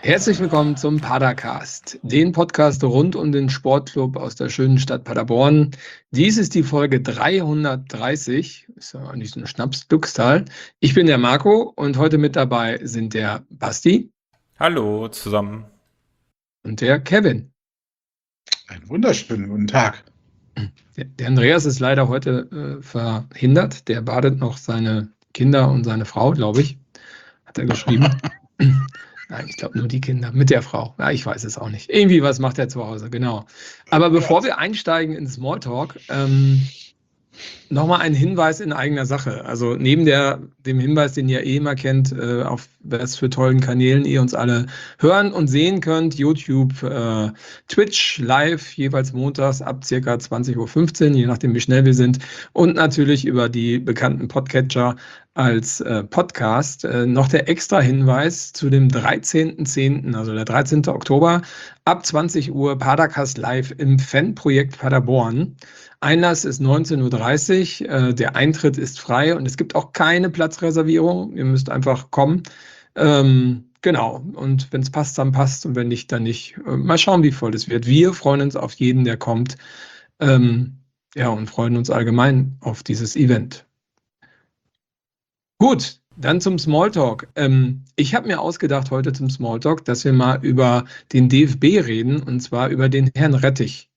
Herzlich willkommen zum Padercast, den Podcast rund um den Sportclub aus der schönen Stadt Paderborn. Dies ist die Folge 330, ist ja eigentlich so eine Schnapsglückszahl. Ich bin der Marco und heute mit dabei sind der Basti. Hallo zusammen. Und der Kevin. Einen wunderschönen guten Tag. Der Andreas ist leider heute verhindert. Der badet noch seine Kinder und seine Frau, glaube ich, hat er geschrieben. Nein, ich glaube nur die Kinder mit der Frau. Ja, ich weiß es auch nicht. Irgendwie was macht er zu Hause, genau. Aber bevor wir einsteigen in Smalltalk, nochmal ein Hinweis in eigener Sache. Also neben dem Hinweis, den ihr immer kennt, auf was für tollen Kanälen ihr uns alle hören und sehen könnt, YouTube, Twitch, live, jeweils montags ab circa 20:15 Uhr, je nachdem wie schnell wir sind. Und natürlich über die bekannten Podcatcher als Podcast. Noch der extra Hinweis zu dem 13.10., also der 13. Oktober, ab 20 Uhr Padercast live im Fanprojekt Paderborn. Einlass ist 19:30 Uhr, der Eintritt ist frei und es gibt auch keine Platzreservierung. Ihr müsst einfach kommen. Genau, und wenn es passt, dann passt und wenn nicht, dann nicht. Mal schauen, wie voll es wird. Wir freuen uns auf jeden, der kommt. Ja, und freuen uns allgemein auf dieses Event. Gut, dann zum Smalltalk. Ich habe mir ausgedacht heute zum Smalltalk, dass wir mal über den DFB reden und zwar über den Herrn Rettig.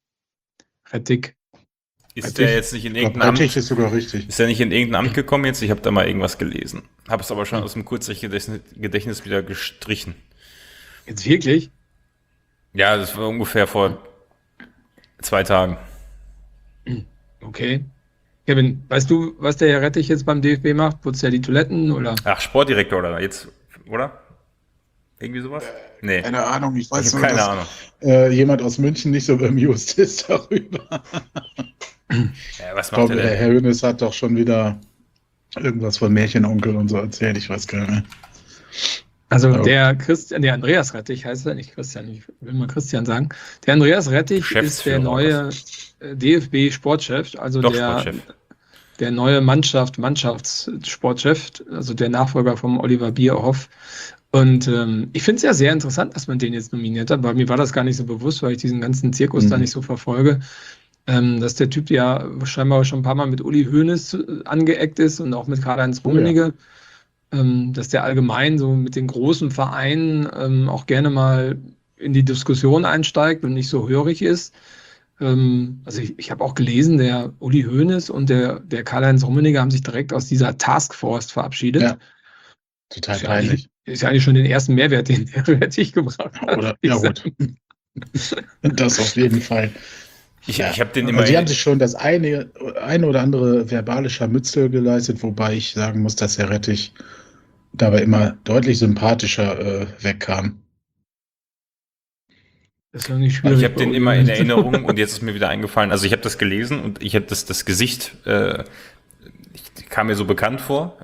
Ist der jetzt nicht in irgendeinem Amt? Ist sogar richtig. Ist der nicht in irgendein Amt gekommen jetzt? Ich habe da mal irgendwas gelesen. Habe es aber schon aus dem Kurzgedächtnis wieder gestrichen. Jetzt wirklich? Ja, das war ungefähr vor 2 Tagen. Okay. Kevin, weißt du, was der Herr Rettig jetzt beim DFB macht? Putzt er die Toiletten oder? Ach, Sportdirektor oder jetzt, oder? Irgendwie sowas? Nee. Keine Ahnung, ich weiß Ich nur, habe keine dass Ahnung. jemand aus München nicht so bemused ist darüber. Ja, was Ich macht glaube, der der denn? Herr Hönes hat doch schon wieder irgendwas von Märchenonkel und so erzählt, ich weiß gar nicht. Also Ja. der Andreas Rettig heißt er, nicht Christian, ich will mal Christian sagen. Der Andreas Rettig ist der Geschäftsführer, neue DFB-Sportchef, also Doch, der Sportchef. neue Mannschaftssportchef, also der Nachfolger vom Oliver Bierhoff. Und ich finde es ja sehr interessant, dass man den jetzt nominiert hat, weil mir war das gar nicht so bewusst, weil ich diesen ganzen Zirkus da nicht so verfolge, dass der Typ ja scheinbar schon ein paar Mal mit Uli Hoeneß angeeckt ist und auch mit Karl-Heinz Rummenigge, dass der allgemein so mit den großen Vereinen auch gerne mal in die Diskussion einsteigt und nicht so hörig ist. Also ich habe auch gelesen, der Uli Hoeneß und der Karl-Heinz Rummenigge haben sich direkt aus dieser Taskforce verabschiedet. Ja. Total peinlich. Ist ja eigentlich schon den ersten Mehrwert, den der Rettig gebracht hat. Oder, ja gut. Das auf jeden Fall. Ich habe den Aber immer. die haben sich schon das eine oder andere verbale Scharmützel geleistet, wobei ich sagen muss, dass Herr Rettich dabei immer deutlich sympathischer wegkam. Das ist ja nicht Ich schwierig. habe den immer in Erinnerung und jetzt ist mir wieder eingefallen. Also ich habe das gelesen und ich habe das Gesicht kam mir so bekannt vor.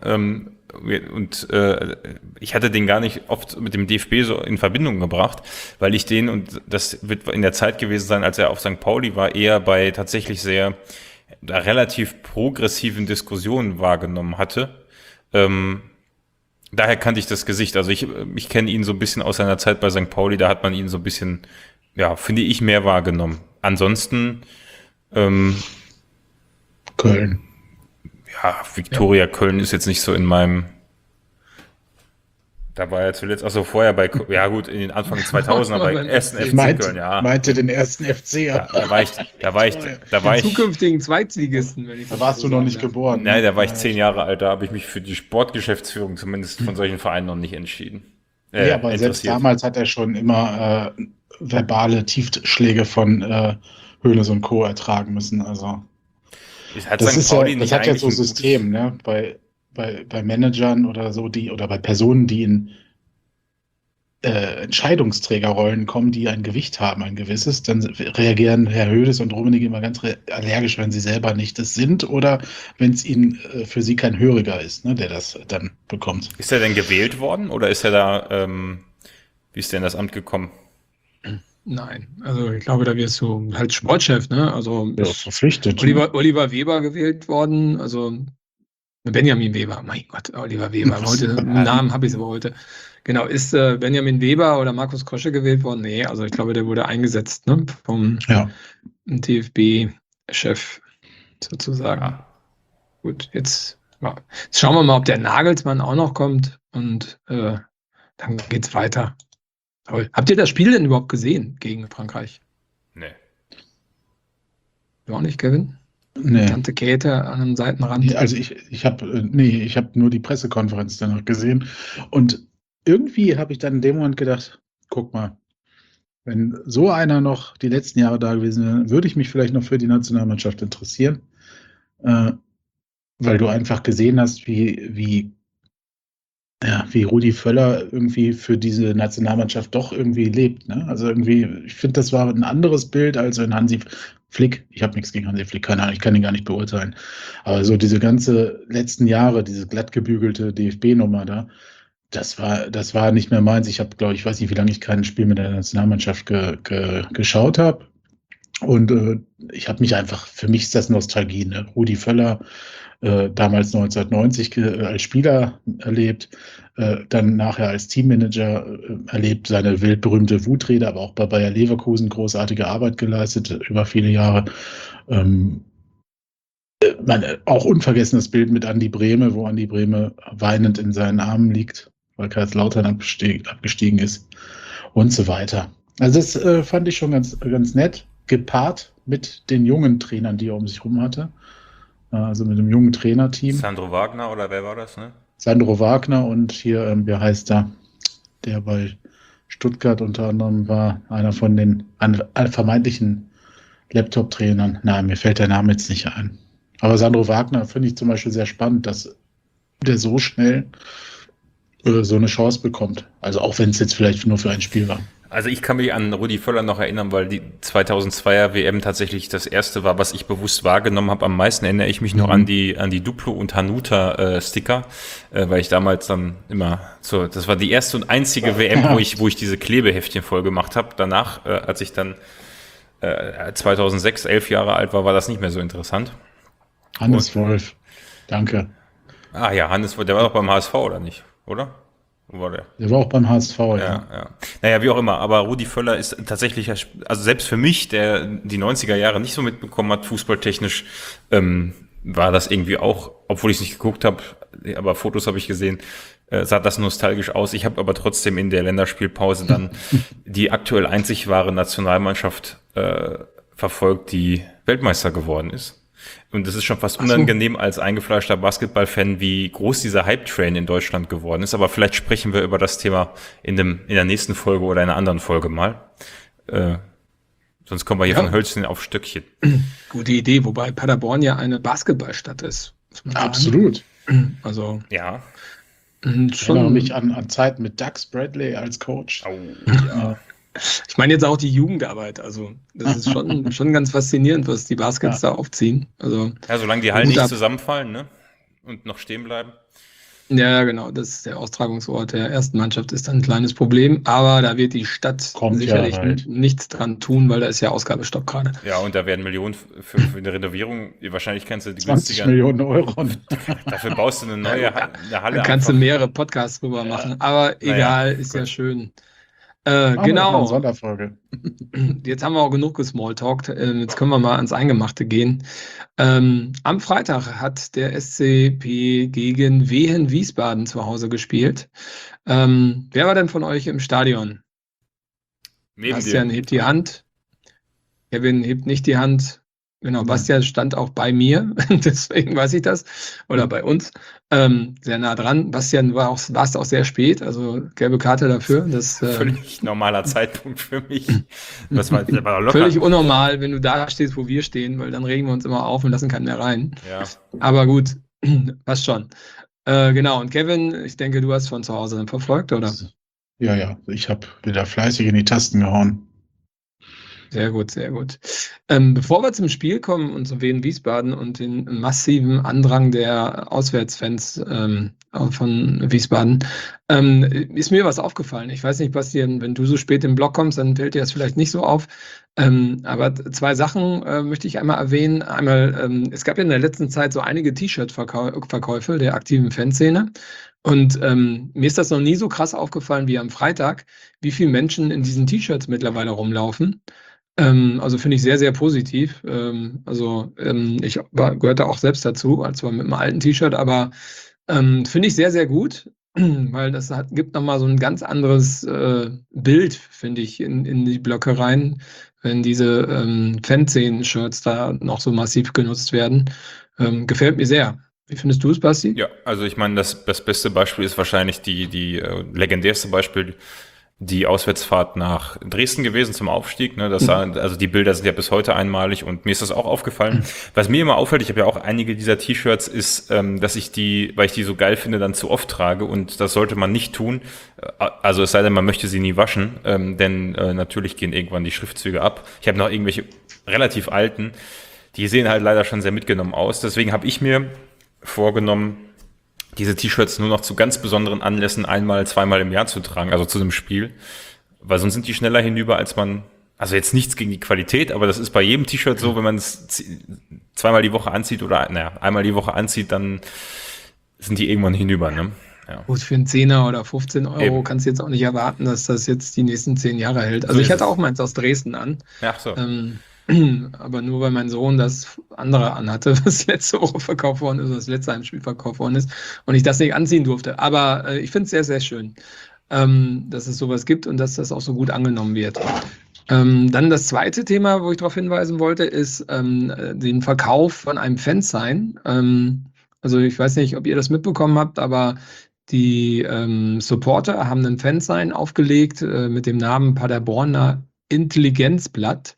Ich hatte den gar nicht oft mit dem DFB so in Verbindung gebracht, weil ich den, und das wird in der Zeit gewesen sein, als er auf St. Pauli war, eher bei tatsächlich sehr relativ progressiven Diskussionen wahrgenommen hatte. Daher kannte ich das Gesicht. Also ich kenne ihn so ein bisschen aus seiner Zeit bei St. Pauli, da hat man ihn so ein bisschen, ja, finde ich, mehr wahrgenommen. Ansonsten Köln. ja, Viktoria Köln ist jetzt nicht so in meinem. Da war er zuletzt, also vorher bei, ja gut, in den Anfang 2000er bei ersten FC Köln, ja. Meinte den ersten FC. Da war ich, zukünftigen Zweitligisten, wenn ich Da warst du noch nicht geboren. nein, da war ich 10 Jahre alt, da habe ich mich für die Sportgeschäftsführung zumindest von solchen Vereinen noch nicht entschieden. Nee, aber selbst damals hat er schon immer verbale Tiefschläge von Hoeneß und Co. ertragen müssen. Also das ist ja, das hat ja so ein System, ne? Bei Managern oder so, oder bei Personen, die in Entscheidungsträgerrollen kommen, die ein Gewicht haben, ein gewisses, dann reagieren Herr Hoeneß und Rummenigge immer ganz allergisch, wenn sie selber nicht das sind oder wenn es ihnen für sie kein Höriger ist, ne, der das dann bekommt. Ist er denn gewählt worden oder ist er da, wie ist der in das Amt gekommen? Nein, also ich glaube, da wirst du halt Sportchef, ne? Also Ja, verpflichtet. Oliver Weber gewählt worden, also Benjamin Weber, mein Gott, Oliver Weber, heute, einen Namen habe ich es aber heute. Genau, ist Benjamin Weber oder Markus Krösche gewählt worden? Nee, also ich glaube, der wurde eingesetzt, ne, vom DFB-Chef sozusagen. Ja. Gut, jetzt schauen wir mal, ob der Nagelsmann auch noch kommt und dann geht's weiter. Toll. Habt ihr das Spiel denn überhaupt gesehen gegen Frankreich? Nee. Du auch nicht, Kevin? Nee. Tante Käthe an einem Seitenrand? Also ich habe nur die Pressekonferenz danach gesehen und irgendwie habe ich dann in dem Moment gedacht, guck mal, wenn so einer noch die letzten Jahre da gewesen wäre, würde ich mich vielleicht noch für die Nationalmannschaft interessieren, weil du einfach gesehen hast, wie Rudi Völler irgendwie für diese Nationalmannschaft doch irgendwie lebt. Ne? Also irgendwie, ich finde, das war ein anderes Bild als in Hansi Flick. Ich habe nichts gegen Hansi Flick, keine Ahnung, ich kann ihn gar nicht beurteilen. Aber so diese ganze letzten Jahre, diese glattgebügelte DFB-Nummer da, das war nicht mehr meins. Ich habe, glaube ich, weiß nicht, wie lange ich kein Spiel mit der Nationalmannschaft geschaut habe. Und ich habe mich einfach, für mich ist das Nostalgie, ne? Rudi Völler, damals 1990 als Spieler erlebt, dann nachher als Teammanager erlebt, seine weltberühmte Wutrede, aber auch bei Bayer Leverkusen großartige Arbeit geleistet über viele Jahre. Auch unvergessenes Bild mit Andi Brehme, wo Andi Brehme weinend in seinen Armen liegt, weil Kaiserslautern abgestiegen ist und so weiter. Also das fand ich schon ganz, ganz nett, gepaart mit den jungen Trainern, die er um sich rum hatte. Also mit dem jungen Trainerteam. Sandro Wagner oder wer war das, ne? Sandro Wagner und hier, wer heißt da? Der bei Stuttgart unter anderem war, einer von den vermeintlichen Laptop-Trainern. Nein, mir fällt der Name jetzt nicht ein. Aber Sandro Wagner finde ich zum Beispiel sehr spannend, dass der so schnell so eine Chance bekommt. Also auch wenn es jetzt vielleicht nur für ein Spiel war. Also ich kann mich an Rudi Völler noch erinnern, weil die 2002er WM tatsächlich das erste war, was ich bewusst wahrgenommen habe. Am meisten erinnere ich mich noch an die Duplo und Hanuta Sticker, weil ich damals dann immer das war die erste und einzige WM, wo ich diese Klebeheftchen voll gemacht habe. Danach, als ich dann 2006, 11 Jahre alt war das nicht mehr so interessant. Hannes Wolf, danke. Ah ja, Hannes Wolf, der war doch beim HSV, oder nicht? Oder? Wo war der? Der war auch beim HSV, ja. Naja, wie auch immer, aber Rudi Völler ist tatsächlich, also selbst für mich, der die 90er Jahre nicht so mitbekommen hat, fußballtechnisch, war das irgendwie auch, obwohl ich es nicht geguckt habe, aber Fotos habe ich gesehen, sah das nostalgisch aus. Ich habe aber trotzdem in der Länderspielpause dann die aktuell einzig wahre Nationalmannschaft verfolgt, die Weltmeister geworden ist. Und das ist schon fast unangenehm als eingefleischter Basketballfan, wie groß dieser Hype-Train in Deutschland geworden ist. Aber vielleicht sprechen wir über das Thema in der nächsten Folge oder in einer anderen Folge mal. Sonst kommen wir hier von Hölzchen auf Stöckchen. Gute Idee, wobei Paderborn ja eine Basketballstadt ist. Absolut. Also ja. Ich erinnere mich an Zeiten mit Doug Bradley als Coach. Oh, ja. Ich meine jetzt auch die Jugendarbeit, also das ist schon ganz faszinierend, was die Baskets da aufziehen. Also, ja, solange die Hallen nicht zusammenfallen, ne? Und noch stehen bleiben. Ja, genau, das ist der Austragungsort der ersten Mannschaft, ist ein kleines Problem, aber da wird die Stadt sicherlich nichts dran tun, weil da ist ja Ausgabestopp gerade. Ja, und da werden Millionen für eine Renovierung, wahrscheinlich kannst du die 20 Millionen Euro. Dafür baust du eine neue Halle. Da kannst du mehrere Podcasts drüber machen, aber egal, ist ja schön. Genau. Sonderfolge. Jetzt haben wir auch genug gesmalltalkt. Jetzt können wir mal ans Eingemachte gehen. Am Freitag hat der SCP gegen Wehen Wiesbaden zu Hause gespielt. Wer war denn von euch im Stadion? Bastian hebt die Hand. Kevin hebt nicht die Hand. Genau, Bastian stand auch bei mir, deswegen weiß ich das. Oder bei uns. Sehr nah dran. Bastian warst auch sehr spät, also gelbe Karte dafür. Das völlig normaler Zeitpunkt für mich. Das war locker. Völlig unnormal, wenn du da stehst, wo wir stehen, weil dann regen wir uns immer auf und lassen keinen mehr rein. Ja. Aber gut, passt schon. Genau, und Kevin, ich denke, du hast von zu Hause dann verfolgt, oder? Ja, ich habe wieder fleißig in die Tasten gehauen. Sehr gut, sehr gut. Bevor wir zum Spiel kommen und zu Wien Wiesbaden und den massiven Andrang der Auswärtsfans von Wiesbaden, ist mir was aufgefallen. Ich weiß nicht, Bastian, wenn du so spät im Blog kommst, dann fällt dir das vielleicht nicht so auf. Aber zwei Sachen möchte ich einmal erwähnen. Einmal, es gab ja in der letzten Zeit so einige T-Shirt-Verkäufe der aktiven Fanszene. Und mir ist das noch nie so krass aufgefallen wie am Freitag, wie viele Menschen in diesen T-Shirts mittlerweile rumlaufen. Also finde ich sehr, sehr positiv. Ich gehörte auch selbst dazu, zwar mit einem alten T-Shirt, aber finde ich sehr, sehr gut, weil das gibt nochmal so ein ganz anderes Bild, finde ich, in die Blöcke rein, wenn diese Fanszenen-Shirts da noch so massiv genutzt werden. Gefällt mir sehr. Wie findest du es, Basti? Ja, also ich meine, das beste Beispiel ist wahrscheinlich die legendärste Beispiel, die Auswärtsfahrt nach Dresden gewesen zum Aufstieg. Ne? Also die Bilder sind ja bis heute einmalig und mir ist das auch aufgefallen. Was mir immer auffällt, ich habe ja auch einige dieser T-Shirts, ist, dass ich weil ich die so geil finde, dann zu oft trage und das sollte man nicht tun. Also es sei denn, man möchte sie nie waschen, denn natürlich gehen irgendwann die Schriftzüge ab. Ich habe noch irgendwelche relativ alten, die sehen halt leider schon sehr mitgenommen aus. Deswegen habe ich mir vorgenommen, diese T-Shirts nur noch zu ganz besonderen Anlässen einmal, zweimal im Jahr zu tragen, also zu einem Spiel, weil sonst sind die schneller hinüber, als man, also jetzt nichts gegen die Qualität, aber das ist bei jedem T-Shirt so, wenn man es zweimal die Woche anzieht oder einmal die Woche anzieht, dann sind die irgendwann hinüber, ne? Ja. Gut, für einen 10er oder 15 Euro kannst du jetzt auch nicht erwarten, dass das jetzt die nächsten 10 Jahre hält. Also ich hatte auch meins aus Dresden an. Ach so. Aber nur weil mein Sohn das andere anhatte, was letzte Woche verkauft worden ist, das letzte Heimspiel verkauft worden ist und ich das nicht anziehen durfte. Aber ich finde es sehr, sehr schön, dass es sowas gibt und dass das auch so gut angenommen wird. Dann das zweite Thema, wo ich darauf hinweisen wollte, ist den Verkauf von einem Fansign. Also ich weiß nicht, ob ihr das mitbekommen habt, aber die Supporter haben einen Fansign aufgelegt mit dem Namen Paderborner Intelligenzblatt.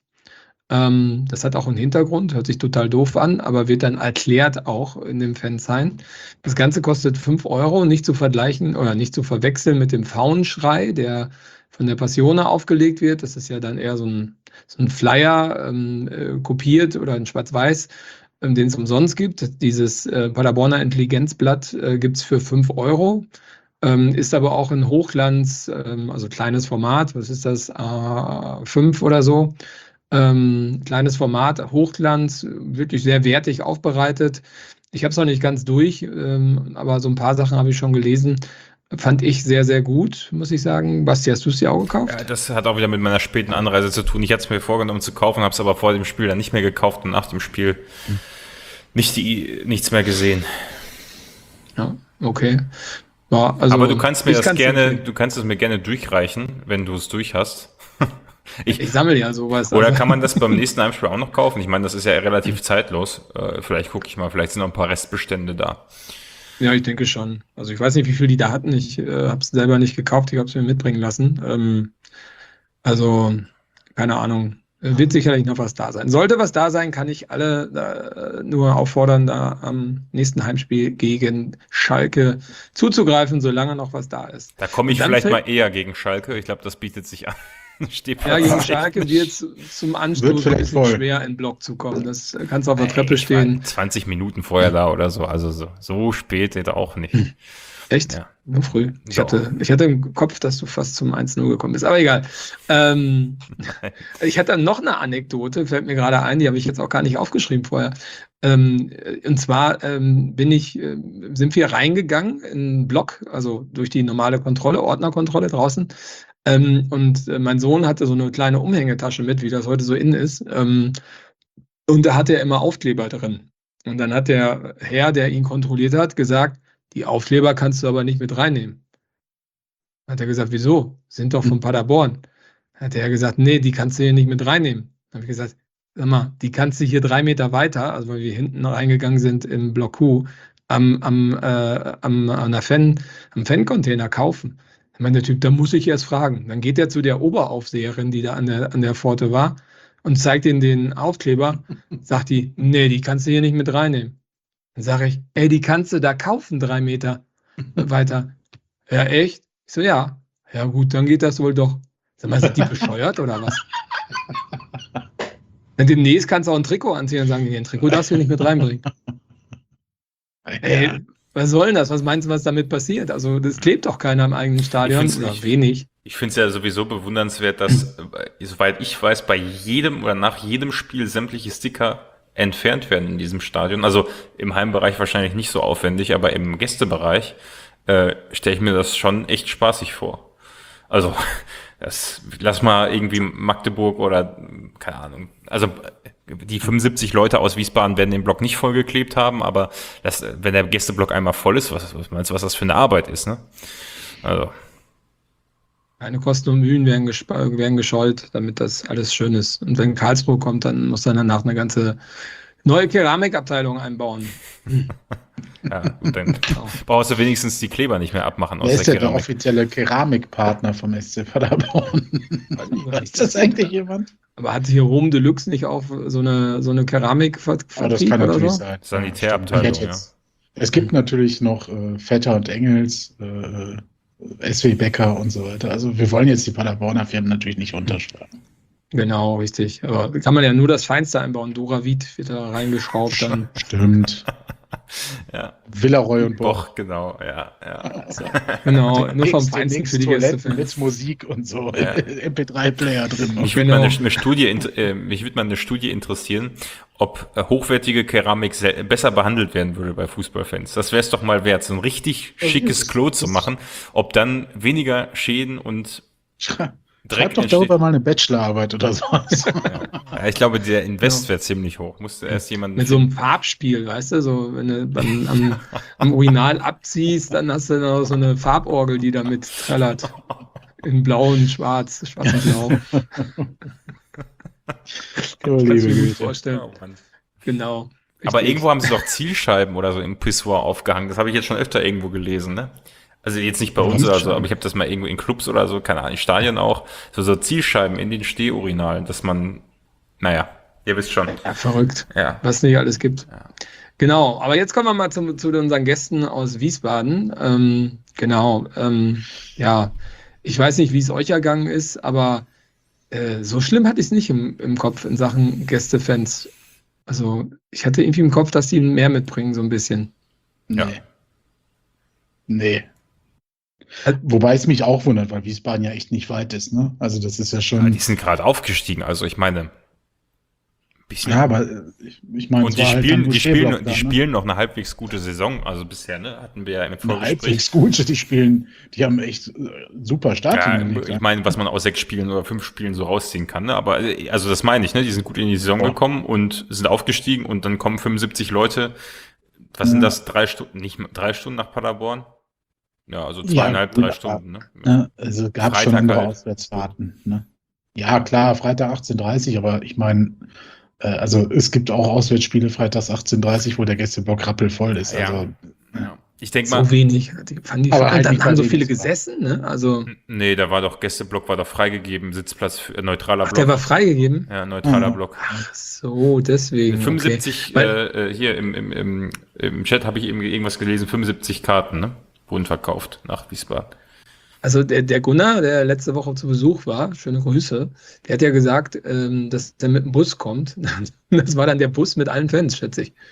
Das hat auch einen Hintergrund, hört sich total doof an, aber wird dann erklärt auch in dem Fansign. Das Ganze kostet 5 Euro, nicht zu vergleichen oder nicht zu verwechseln mit dem Faunenschrei, der von der Passione aufgelegt wird. Das ist ja dann eher so ein Flyer kopiert oder ein Schwarz-Weiß, den es umsonst gibt. Dieses Paderborner Intelligenzblatt gibt es für 5 Euro. Ist aber auch in Hochglanz, also kleines Format, was ist das, A5 oder so. Kleines Format, Hochglanz, wirklich sehr wertig aufbereitet. Ich habe es noch nicht ganz durch, aber so ein paar Sachen habe ich schon gelesen. Fand ich sehr, sehr gut, muss ich sagen. Basti, hast du es dir auch gekauft? Ja, das hat auch wieder mit meiner späten Anreise zu tun. Ich hatte es mir vorgenommen zu kaufen, habe es aber vor dem Spiel dann nicht mehr gekauft und nach dem Spiel nichts mehr gesehen. Ja, okay. Ja, also aber du kannst es mir gerne durchreichen, wenn du es durch hast. Ich sammle ja sowas. Oder kann man das beim nächsten Heimspiel auch noch kaufen? Ich meine, das ist ja relativ zeitlos. Vielleicht gucke ich mal, vielleicht sind noch ein paar Restbestände da. Ja, ich denke schon. Also ich weiß nicht, wie viel die da hatten. Ich habe es selber nicht gekauft, ich habe es mir mitbringen lassen. Also, keine Ahnung. Wird sicherlich noch was da sein. Sollte was da sein, kann ich alle nur auffordern, da am nächsten Heimspiel gegen Schalke zuzugreifen, solange noch was da ist. Da komme ich vielleicht mal eher gegen Schalke. Ich glaube, das bietet sich an. Ja, gegen Schalke wird zum Anstoß ein bisschen schwer, in den Block zu kommen. Das kannst du auf der Treppe stehen. 20 Minuten vorher da oder so. Also so spät jetzt auch nicht. Echt? Ja. Nur früh. Ich hatte im Kopf, dass du fast zum 1-0 gekommen bist. Aber egal. Ich hatte noch eine Anekdote, fällt mir gerade ein, die habe ich jetzt auch gar nicht aufgeschrieben vorher. Und zwar sind wir reingegangen in einen Block, also durch die normale Kontrolle, Ordnerkontrolle draußen. Und mein Sohn hatte so eine kleine Umhängetasche mit, wie das heute so innen ist. Und da hatte er immer Aufkleber drin. Und dann hat der Herr, der ihn kontrolliert hat, gesagt, die Aufkleber kannst du aber nicht mit reinnehmen. Hat er gesagt, wieso? Sind doch von Paderborn. Hat er gesagt, nee, die kannst du hier nicht mit reinnehmen. Dann habe ich gesagt, sag mal, die kannst du hier 3 Meter weiter, also weil wir hinten reingegangen sind im Block Q, am Fan-Container kaufen. Dann meinte der Typ, da muss ich erst fragen. Dann geht er zu der Oberaufseherin, die da an der Pforte war, und zeigt ihnen den Aufkleber. Sagt die, nee, die kannst du hier nicht mit reinnehmen. Dann sage ich, ey, die kannst du da kaufen, 3 Meter weiter. Ja, echt? Ich so, ja. Ja gut, dann geht das wohl doch. Sag mal, sind die bescheuert oder was? Demnächst kannst du auch ein Trikot anziehen und sagen, ein Trikot darfst du nicht mit reinbringen. Ey, was soll denn das? Was meinst du, was damit passiert? Also das klebt doch keiner im eigenen Stadion oder wenig. Ich finde es ja sowieso bewundernswert, dass, soweit ich weiß, bei jedem oder nach jedem Spiel sämtliche Sticker entfernt werden in diesem Stadion. Also im Heimbereich wahrscheinlich nicht so aufwendig, aber im Gästebereich stelle ich mir das schon echt spaßig vor. Also lass mal irgendwie Magdeburg oder keine Ahnung. Also die 75 Leute aus Wiesbaden werden den Block nicht vollgeklebt haben, aber wenn der Gästeblock einmal voll ist, was meinst du, was das für eine Arbeit ist, ne? Also. Keine Kosten und Mühen werden gescheut, damit das alles schön ist. Und wenn Karlsruhe kommt, dann muss dann danach eine ganze neue Keramikabteilung einbauen. Ja, gut, dann brauchst du wenigstens die Kleber nicht mehr abmachen. Wer ist denn der offizielle Keramikpartner vom SC Paderborn? Ist das eigentlich jemand? Aber hat hier Home Deluxe nicht auch so eine Keramikvertrieb das kann natürlich sein. Sanitärabteilung, ja. Es gibt natürlich noch Vetter und Engels, SW Becker und so weiter. Also wir wollen jetzt die Paderborner Firmen natürlich nicht unterschlagen. Genau, richtig. Aber kann man ja nur das Feinste einbauen. Doravit wird da reingeschraubt. Dann. Stimmt. Ja. Villaroy und Boch. Genau, ja. Also, genau, nur vom Feinsten für die Gäste. Mit Musik und so, ja. MP3-Player drin. Mich würde mal eine Studie interessieren, ob hochwertige Keramik besser behandelt werden würde bei Fußballfans. Das wäre es doch mal wert, so ein richtig schickes Klo zu machen, ob dann weniger Schäden und Schreib doch darüber mal eine Bachelorarbeit oder sowas. Ja, ich glaube, der Invest wäre ziemlich hoch. Musste erst jemand mit so einem Farbspiel, weißt du, so wenn du am Urinal abziehst, dann hast du noch so eine Farborgel, die damit trällert. In blau und schwarz und blau. Kannst du mir gut vorstellen. Oh, genau. Aber irgendwo haben sie doch Zielscheiben oder so im Pissoir aufgehangen. Das habe ich jetzt schon öfter irgendwo gelesen, ne? Also jetzt nicht bei uns oder so, aber ich habe das mal irgendwo in Clubs oder so, keine Ahnung, in Stadien auch, so Zielscheiben in den Stehurinalen, dass man, naja, ihr wisst schon. Ja, verrückt, ja. Was nicht alles gibt. Ja. Genau, aber jetzt kommen wir mal zu unseren Gästen aus Wiesbaden. Ja, ich weiß nicht, wie es euch ergangen ist, aber so schlimm hatte ich es nicht im Kopf in Sachen Gästefans. Also ich hatte irgendwie im Kopf, dass die mehr mitbringen, so ein bisschen. Nee. Wobei es mich auch wundert, weil Wiesbaden ja echt nicht weit ist, ne? Also das ist ja schon. Ja, die sind gerade aufgestiegen, also ich meine. Ja, aber ich meine, und die spielen noch eine halbwegs gute Saison, also bisher, ne? Hatten wir ja im Vorgespräch. Halbwegs gute, die haben echt super Start hingelegt. Ich meine, was man aus 6 Spielen oder 5 Spielen so rausziehen kann, ne? Aber also das meine ich, ne? Die sind gut in die Saison gekommen und sind aufgestiegen und dann kommen 75 Leute. Was sind das? 3 Stunden, nicht 3 Stunden nach Paderborn? Ja, also 3 Stunden, ne? Ja, also gab es schon andere Auswärtsfahrten, ne? Ja, klar, Freitag 18:30, aber ich meine, also es gibt auch Auswärtsspiele freitags 18:30, wo der Gästeblock rappelvoll ist. Also, ja. Ich denke mal. So wenig. Aber halt dann haben so viele gesessen, ne? Also. Nee, da war doch, Gästeblock war doch freigegeben, Sitzplatz für neutraler Block. Der war freigegeben? Ja, neutraler Block. Ach so, deswegen. 75, okay. Hier im Chat habe ich eben irgendwas gelesen, 75 Karten, ne? Wurden verkauft nach Wiesbaden. Also der Gunnar, der letzte Woche zu Besuch war, schöne Grüße, der hat ja gesagt, dass der mit dem Bus kommt. Das war dann der Bus mit allen Fans, schätze ich.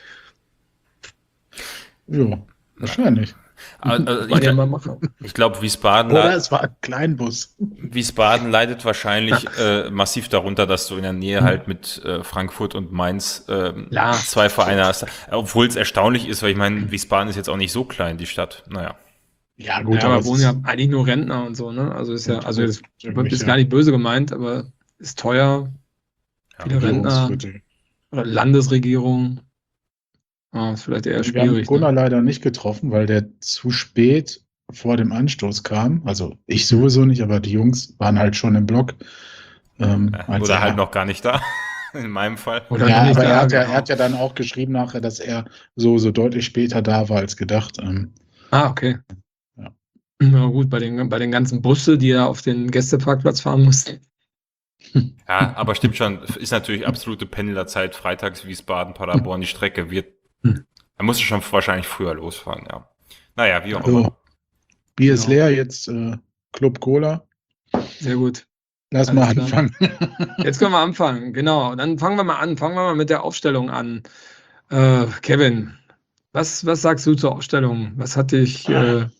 Ja, wahrscheinlich. Also ich glaube, Wiesbaden. Oder es war ein Kleinbus. Wiesbaden leidet wahrscheinlich massiv darunter, dass du in der Nähe halt mit Frankfurt und Mainz 2 Vereine hast. Obwohl es erstaunlich ist, weil ich meine, Wiesbaden ist jetzt auch nicht so klein, die Stadt. Naja. Ja, gut, aber wohnen ja eigentlich nur Rentner und so, ne? Also ist ja, also das ist gar nicht böse gemeint, aber ist teuer. Viele Rentner oder Landesregierung. Ist vielleicht eher schwierig. Wir haben Gunnar leider nicht getroffen, weil der zu spät vor dem Anstoß kam. Also ich sowieso nicht, aber die Jungs waren halt schon im Block. Oder halt noch gar nicht da, in meinem Fall. Oder ja, aber er hat ja dann auch geschrieben nachher, dass er so deutlich später da war als gedacht. Okay. Ja. Na gut, bei den ganzen Busse, die er auf den Gästeparkplatz fahren mussten. Ja, aber stimmt schon, ist natürlich absolute Pendlerzeit, freitags Wiesbaden, Paderborn, die Strecke wird. Da musst du schon wahrscheinlich früher losfahren, ja. Naja, wie auch immer. Bier ist leer, jetzt Club Cola. Sehr gut. Lass mal anfangen. Jetzt können wir anfangen, genau. Dann fangen wir mal an. Fangen wir mal mit der Aufstellung an. Kevin, was sagst du zur Aufstellung? Was hat dich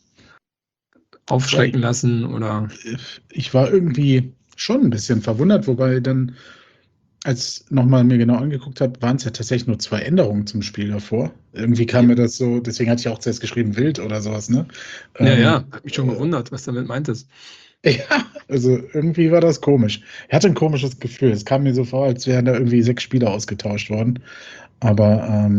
aufschrecken lassen? Oder? Ich war irgendwie schon ein bisschen verwundert, wobei dann, als ich nochmal mir genau angeguckt habe, waren es ja tatsächlich nur 2 Änderungen zum Spiel davor. Irgendwie kam mir das so, deswegen hatte ich auch zuerst geschrieben, wild oder sowas, ne? Ja, hat mich schon gewundert, was du damit meintest. Ja, also irgendwie war das komisch. Ich hatte ein komisches Gefühl. Es kam mir so vor, als wären da irgendwie 6 Spieler ausgetauscht worden. Aber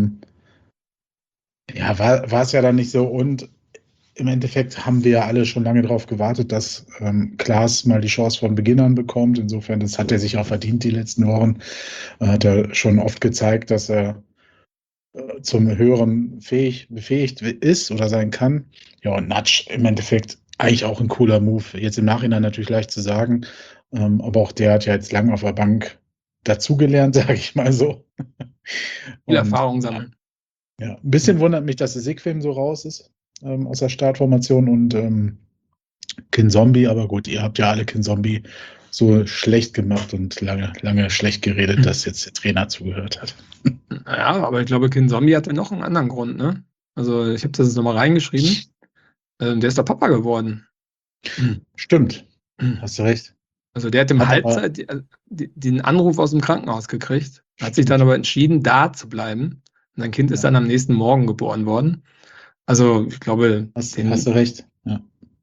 ja, war es ja dann nicht so. Und im Endeffekt haben wir ja alle schon lange darauf gewartet, dass Klaas mal die Chance von Beginn an bekommt. Insofern, das hat er sich auch verdient die letzten Wochen. Hat er schon oft gezeigt, dass er zum Höheren befähigt ist oder sein kann. Ja, und Natsch im Endeffekt eigentlich auch ein cooler Move. Jetzt im Nachhinein natürlich leicht zu sagen, aber auch der hat ja jetzt lang auf der Bank dazugelernt, sage ich mal so. Viel Erfahrung sammeln. Ja, ein bisschen wundert mich, dass der Sequim so raus ist aus der Startformation und Kinzombie, aber gut, ihr habt ja alle Kinzombie so schlecht gemacht und lange schlecht geredet, dass jetzt der Trainer zugehört hat. Ja, aber ich glaube, Kinzombie hatte noch einen anderen Grund, ne? Also ich habe das jetzt nochmal reingeschrieben. Der ist der Papa geworden. Stimmt, hast du recht. Also der hat im Halbzeit den Anruf aus dem Krankenhaus gekriegt, hat sich dann aber entschieden, da zu bleiben. Und sein Kind ist dann am nächsten Morgen geboren worden. Also ich glaube... Hast du recht, ja.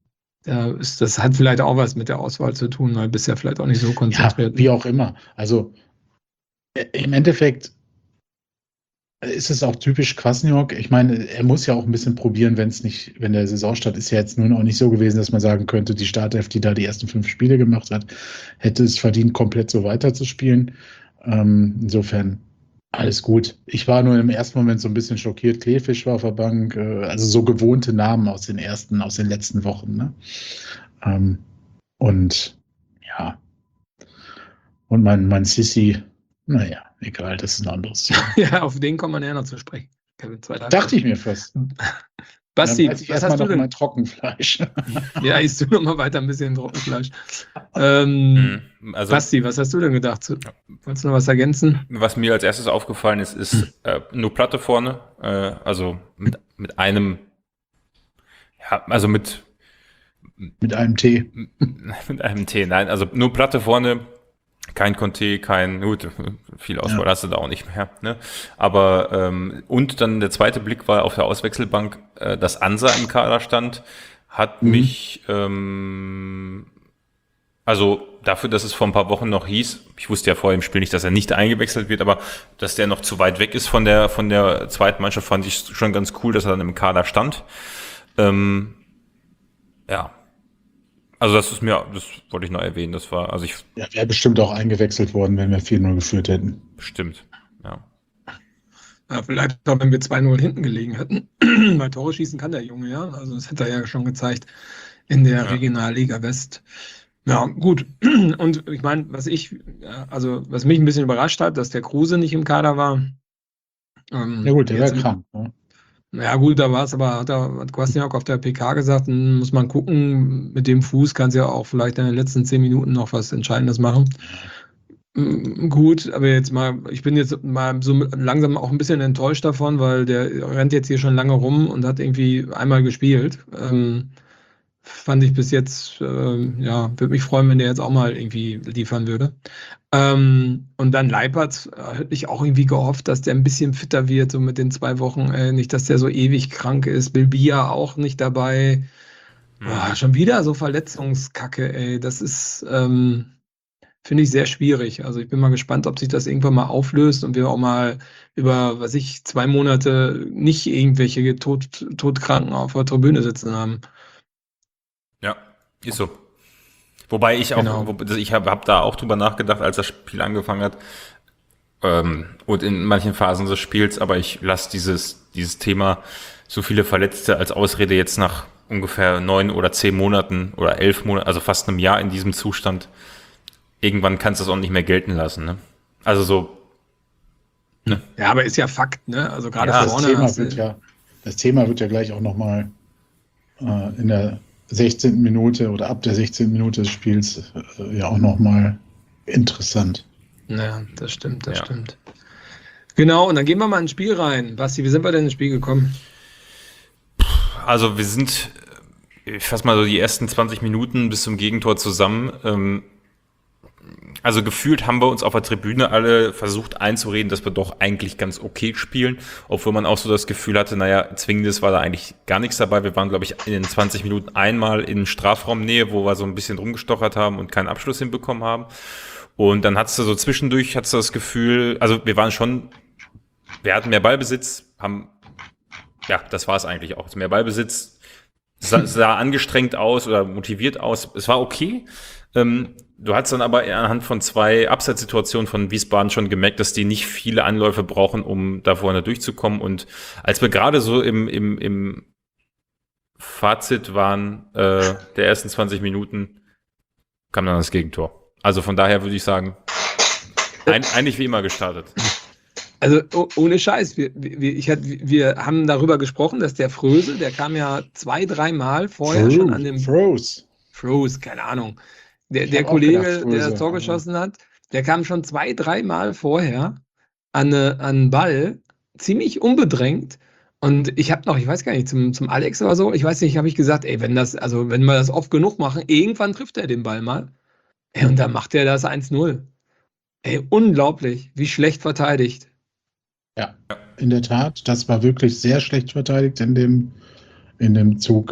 Das hat vielleicht auch was mit der Auswahl zu tun, weil bisher vielleicht auch nicht so konzentriert. Ja, wie auch immer. Also im Endeffekt ist es auch typisch Kwasniok. Ich meine, er muss ja auch ein bisschen probieren, wenn der Saisonstart ist ja jetzt nun auch nicht so gewesen, dass man sagen könnte, die Startelf, die da die ersten 5 Spiele gemacht hat, hätte es verdient, komplett so weiterzuspielen. Insofern alles gut. Ich war nur im ersten Moment so ein bisschen schockiert. Kleefisch war auf der Bank, also so gewohnte Namen aus den letzten Wochen. Ne? Und ja. Und mein Sissi, naja, egal, das ist ein anderes Thema. Ja, auf den kommt man ja noch zu sprechen. Dachte ich mir fast. Basti, was hast du denn? Mal Trockenfleisch. Ja, isst du noch mal weiter ein bisschen Trockenfleisch. Basti, was hast du denn gedacht? Wolltest du noch was ergänzen? Was mir als erstes aufgefallen ist nur Platte vorne. Also mit einem, ja, also mit einem T. Mit einem T, nein, also nur Platte vorne. Kein Conte, gut, viel Auswahl hast du da auch nicht mehr, ne? Aber, und dann der zweite Blick war auf der Auswechselbank, dass Ansa im Kader stand, hat mich, also dafür, dass es vor ein paar Wochen noch hieß, ich wusste ja vor dem Spiel nicht, dass er nicht eingewechselt wird, aber dass der noch zu weit weg ist von der zweiten Mannschaft, fand ich schon ganz cool, dass er dann im Kader stand. Ja. Also das wollte ich noch erwähnen, das war, also ja, wäre bestimmt auch eingewechselt worden, wenn wir 4-0 geführt hätten. Bestimmt, ja. Ja, vielleicht auch, wenn wir 2-0 hinten gelegen hätten. Weil Tore schießen kann der Junge, ja. Also das hätte er ja schon gezeigt in der Regionalliga West. Ja, gut. Und ich meine, was mich ein bisschen überrascht hat, dass der Kruse nicht im Kader war. Ja gut, der war krank, ne? Ja gut, da war es aber, hat Kwasniok auf der PK gesagt, muss man gucken, mit dem Fuß kann es ja auch vielleicht in den letzten 10 Minuten noch was Entscheidendes machen. Gut, aber jetzt mal, ich bin jetzt mal so langsam auch ein bisschen enttäuscht davon, weil der rennt jetzt hier schon lange rum und hat irgendwie einmal gespielt. Fand ich bis jetzt, würde mich freuen, wenn der jetzt auch mal irgendwie liefern würde. Und dann Leipertz, hätte ich auch irgendwie gehofft, dass der ein bisschen fitter wird, so mit den 2 Wochen, nicht, dass der so ewig krank ist. Bilbia auch nicht dabei. Schon wieder so Verletzungskacke, ey. Das ist, finde ich sehr schwierig. Also ich bin mal gespannt, ob sich das irgendwann mal auflöst und wir auch mal über, 2 Monate nicht irgendwelche Todkranken auf der Tribüne sitzen haben. Ja, ist so. Wobei ich auch, ich hab da auch drüber nachgedacht, als das Spiel angefangen hat, und in manchen Phasen des Spiels, aber ich lasse dieses Thema, so viele Verletzte als Ausrede jetzt nach ungefähr 9 oder 10 Monaten oder 11 Monaten, also fast einem Jahr in diesem Zustand. Irgendwann kannst du es auch nicht mehr gelten lassen, ne? Also so. Ne? Ja, aber ist ja Fakt, ne? Also gerade vorne. Das Thema wird ja gleich auch nochmal in der 16. Minute oder ab der 16. Minute des Spiels ja auch nochmal interessant. Ja, das stimmt. Genau, und dann gehen wir mal ins Spiel rein. Basti, wie sind wir denn ins Spiel gekommen? Also wir sind, ich fasse mal so die ersten 20 Minuten bis zum Gegentor zusammen. Also gefühlt haben wir uns auf der Tribüne alle versucht einzureden, dass wir doch eigentlich ganz okay spielen, obwohl man auch so das Gefühl hatte, naja, Zwingendes war da eigentlich gar nichts dabei. Wir waren, glaube ich, in den 20 Minuten einmal in Strafraumnähe, wo wir so ein bisschen rumgestochert haben und keinen Abschluss hinbekommen haben. Und dann hattest du so zwischendurch, das Gefühl, also wir hatten mehr Ballbesitz, das war es eigentlich auch. Mehr Ballbesitz, sah angestrengt aus oder motiviert aus. Es war okay. Du hast dann aber anhand von 2 Abseitssituationen von Wiesbaden schon gemerkt, dass die nicht viele Anläufe brauchen, um da vorne durchzukommen. Und als wir gerade so im Fazit waren der ersten 20 Minuten, kam dann das Gegentor. Also von daher würde ich sagen, eigentlich wie immer gestartet. Also ohne Scheiß, wir haben darüber gesprochen, dass der Frösel, der kam ja 2-3 Mal vorher schon an dem Froze, keine Ahnung. Der Kollege, der das Tor geschossen hat, der kam schon 2-3 Mal vorher an einen Ball, ziemlich unbedrängt. Und ich weiß gar nicht, zum Alex oder so, ich weiß nicht, habe ich gesagt, ey, wenn wir das oft genug machen, irgendwann trifft er den Ball mal. Ey, und dann macht er das 1-0. Ey, unglaublich, wie schlecht verteidigt. Ja, in der Tat, das war wirklich sehr schlecht verteidigt in dem Zug.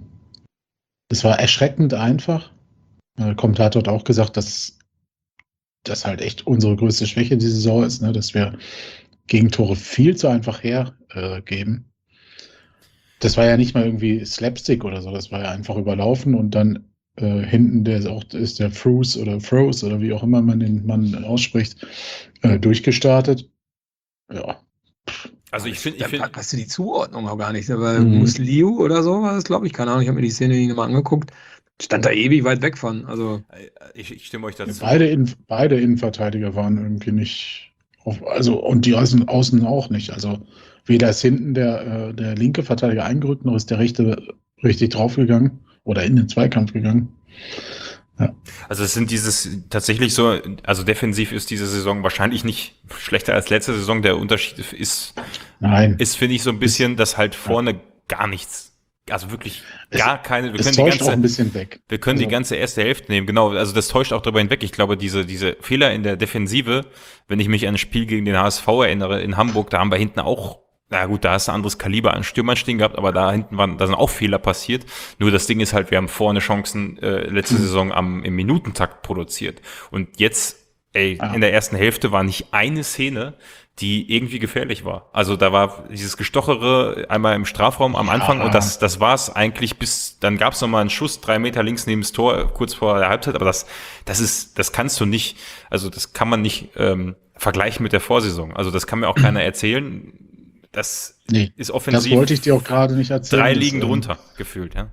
Es war erschreckend einfach. Der Kommentator hat auch gesagt, dass das halt echt unsere größte Schwäche diese Saison ist, ne? Dass wir Gegentore viel zu einfach hergeben. Das war ja nicht mal irgendwie Slapstick oder so, das war ja einfach überlaufen und dann hinten ist der Froze oder wie auch immer man den Mann ausspricht, durchgestartet. Ja. Also ich finde, hast du die Zuordnung auch gar nicht, aber Musliu oder so war das, glaube ich, keine Ahnung, ich habe mir die Szene nicht nochmal angeguckt. Stand da ewig weit weg von. Also ich stimme euch dazu. Beide Innenverteidiger waren irgendwie nicht und die Außen auch nicht. Also weder ist hinten der linke Verteidiger eingerückt, noch ist der rechte richtig draufgegangen oder in den Zweikampf gegangen. Ja. Also es sind tatsächlich so, also defensiv ist diese Saison wahrscheinlich nicht schlechter als letzte Saison. Der Unterschied ist, finde ich, so ein bisschen, dass halt vorne gar nichts, also wirklich gar keine, wir können die ganze erste Hälfte nehmen, genau, also das täuscht auch darüber hinweg. Ich glaube, diese Fehler in der Defensive, wenn ich mich an ein Spiel gegen den HSV erinnere, in Hamburg, da haben wir hinten auch, na gut, da hast du ein anderes Kaliber an Stürmern stehen gehabt, aber da hinten da sind auch Fehler passiert. Nur das Ding ist halt, wir haben vorne Chancen letzte Saison im Minutentakt produziert. Und jetzt, in der ersten Hälfte war nicht eine Szene, die irgendwie gefährlich war. Also da war dieses Gestochere einmal im Strafraum am Anfang und das war's eigentlich dann gab's noch mal einen Schuss 3 Meter links neben das Tor, kurz vor der Halbzeit, aber das kannst du nicht, also das kann man nicht vergleichen mit der Vorsaison. Also das kann mir auch keiner erzählen. Das ist offensiv. Das wollte ich dir auch gerade nicht erzählen. 3 liegen drunter gefühlt, ja.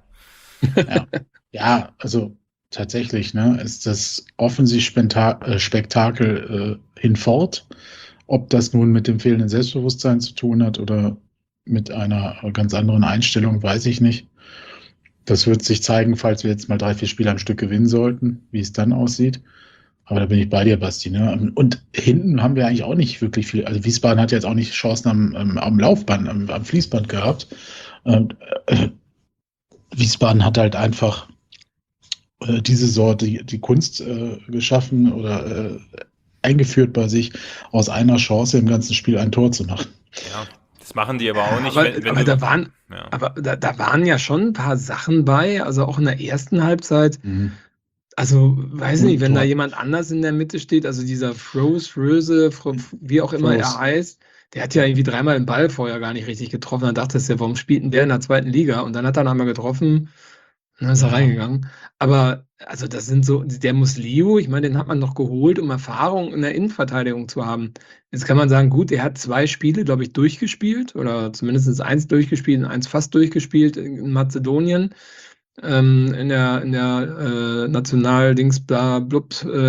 Ja, also tatsächlich, ne, ist das Offensivspektakel hinfort. Ob das nun mit dem fehlenden Selbstbewusstsein zu tun hat oder mit einer ganz anderen Einstellung, weiß ich nicht. Das wird sich zeigen, falls wir jetzt mal 3-4 Spiele am Stück gewinnen sollten, wie es dann aussieht. Aber da bin ich bei dir, Basti. Ne? Und hinten haben wir eigentlich auch nicht wirklich viel. Also Wiesbaden hat jetzt auch nicht Chancen am Laufband, am Fließband gehabt. Wiesbaden hat halt einfach diese Sorte, die Kunst geschaffen oder eingeführt bei sich, aus einer Chance im ganzen Spiel ein Tor zu machen. Ja, das machen die aber auch nicht. Da waren ja schon ein paar Sachen bei, also auch in der ersten Halbzeit. Also, weiß nicht, wenn da jemand anders in der Mitte steht, also dieser Fröse, wie auch immer er heißt, der hat ja irgendwie 3-mal den Ball vorher gar nicht richtig getroffen. Dann dachte er, warum spielt denn der in der zweiten Liga? Und dann hat er ihn einmal getroffen und dann ist er reingegangen. Aber, also das sind so, der Musliu, ich meine, den hat man noch geholt, um Erfahrung in der Innenverteidigung zu haben. Jetzt kann man sagen, gut, er hat 2 Spiele, glaube ich, durchgespielt oder zumindest 1 durchgespielt und 1 fast durchgespielt in Mazedonien. In der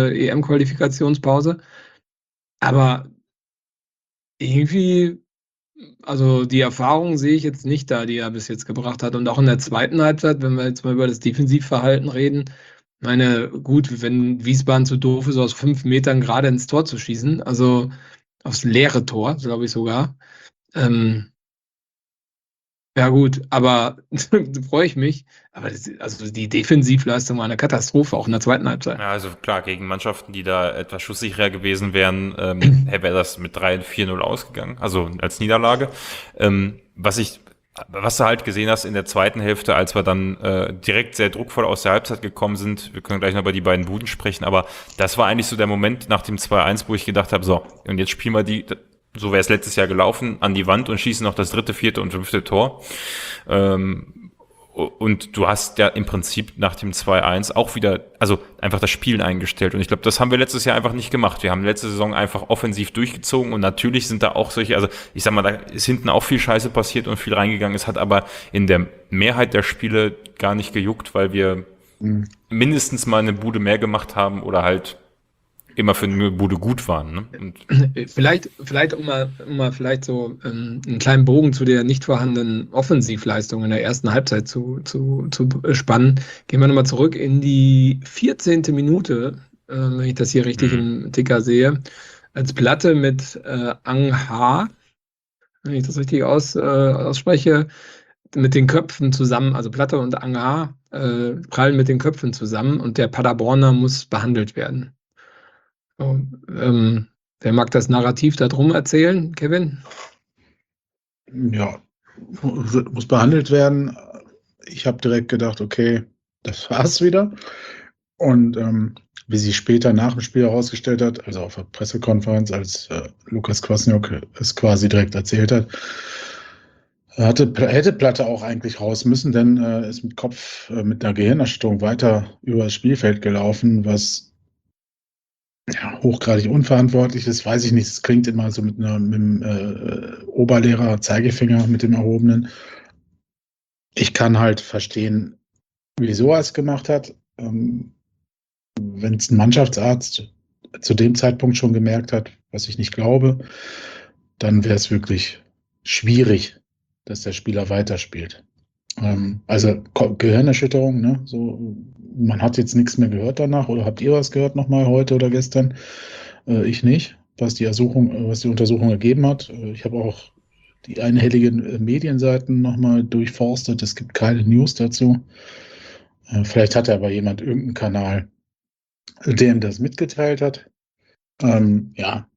EM-Qualifikationspause. Aber irgendwie Also die Erfahrung sehe ich jetzt nicht da, die er bis jetzt gebracht hat. Und auch in der zweiten Halbzeit, wenn wir jetzt mal über das Defensivverhalten reden, meine, gut, wenn Wiesbaden zu doof ist, aus 5 Metern gerade ins Tor zu schießen, also aufs leere Tor, glaube ich sogar. Ja gut, aber da freue ich mich. Aber also die Defensivleistung war eine Katastrophe, auch in der zweiten Halbzeit. Ja, also klar, gegen Mannschaften, die da etwas schusssicherer gewesen wären, wäre das mit 3-4-0 ausgegangen, also als Niederlage. Was du halt gesehen hast in der zweiten Hälfte, als wir dann direkt sehr druckvoll aus der Halbzeit gekommen sind, wir können gleich noch über die beiden Buden sprechen, aber das war eigentlich so der Moment nach dem 2-1, wo ich gedacht habe, so, und jetzt spielen wir so wäre es letztes Jahr gelaufen, an die Wand und schießen noch das 3., 4. und 5. Tor. Und du hast ja im Prinzip nach dem 2-1 auch wieder, also einfach das Spielen eingestellt. Und ich glaube, das haben wir letztes Jahr einfach nicht gemacht. Wir haben letzte Saison einfach offensiv durchgezogen und natürlich sind da auch solche, also ich sag mal, da ist hinten auch viel Scheiße passiert und viel reingegangen. Es hat aber in der Mehrheit der Spiele gar nicht gejuckt, weil wir mindestens mal eine Bude mehr gemacht haben oder halt immer für eine Bude gut waren. Ne? Und vielleicht um mal vielleicht so einen kleinen Bogen zu der nicht vorhandenen Offensivleistung in der ersten Halbzeit zu spannen, gehen wir nochmal zurück in die 14. Minute, wenn ich das hier richtig im Ticker sehe, als Platte mit Ang-Ha, wenn ich das richtig ausspreche, mit den Köpfen zusammen, also Platte und Ang-Ha prallen mit den Köpfen zusammen und der Paderborner muss behandelt werden. So, wer mag das Narrativ da drum erzählen, Kevin? Ja, muss behandelt werden. Ich habe direkt gedacht, okay, das war's wieder. Und wie sie später nach dem Spiel herausgestellt hat, also auf der Pressekonferenz, als Lukas Kwasniok es quasi direkt erzählt hat, hätte Platte auch eigentlich raus müssen, denn ist mit Kopf, mit einer Gehirnerschütterung weiter über das Spielfeld gelaufen, was hochgradig unverantwortlich ist, weiß ich nicht. Es klingt immer so mit dem Oberlehrer Zeigefinger mit dem erhobenen. Ich kann halt verstehen, wieso er es gemacht hat. Wenn es ein Mannschaftsarzt zu dem Zeitpunkt schon gemerkt hat, was ich nicht glaube, dann wäre es wirklich schwierig, dass der Spieler weiterspielt. Also Gehirnerschütterung, ne? So, man hat jetzt nichts mehr gehört danach. Oder habt ihr was gehört nochmal heute oder gestern? Ich nicht, was die Untersuchung ergeben hat. Ich habe auch die einhelligen Medienseiten nochmal durchforstet. Es gibt keine News dazu. Vielleicht hat aber jemand irgendeinen Kanal, der ihm das mitgeteilt hat. Ja.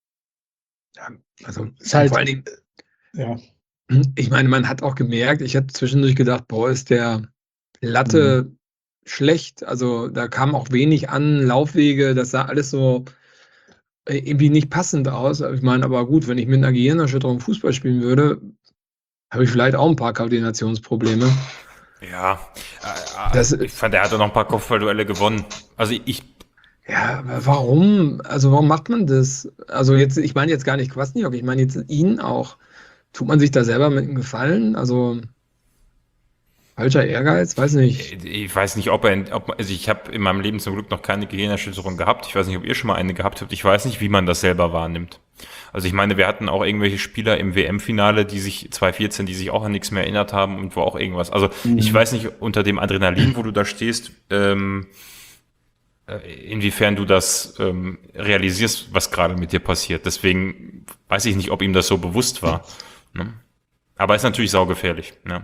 Also ist halt vor allen Dingen, ja. Ich meine, man hat auch gemerkt, ich hatte zwischendurch gedacht, boah, ist der Latte schlecht. Also da kam auch wenig an, Laufwege, das sah alles so irgendwie nicht passend aus. Ich meine, aber gut, wenn ich mit einer Gehirnerschütterung Fußball spielen würde, habe ich vielleicht auch ein paar Koordinationsprobleme. Ja, ich fand, er hatte noch ein paar Kopfballduelle gewonnen. Also ja, aber warum? Also warum macht man das? Also jetzt, ich meine jetzt gar nicht Kwasniok, ich meine jetzt ihn auch. Tut man sich da selber mit einem Gefallen? Also falscher Ehrgeiz? Weiß nicht. Ich weiß nicht, also ich habe in meinem Leben zum Glück noch keine Gehirnerschütterung gehabt. Ich weiß nicht, ob ihr schon mal eine gehabt habt. Ich weiß nicht, wie man das selber wahrnimmt. Also ich meine, wir hatten auch irgendwelche Spieler im WM-Finale, die sich 2014, die sich auch an nichts mehr erinnert haben und wo auch irgendwas. Also ich weiß nicht, unter dem Adrenalin, wo du da stehst, inwiefern du das realisierst, was gerade mit dir passiert. Deswegen weiß ich nicht, ob ihm das so bewusst war. Ne? Aber ist natürlich saugefährlich. Ne?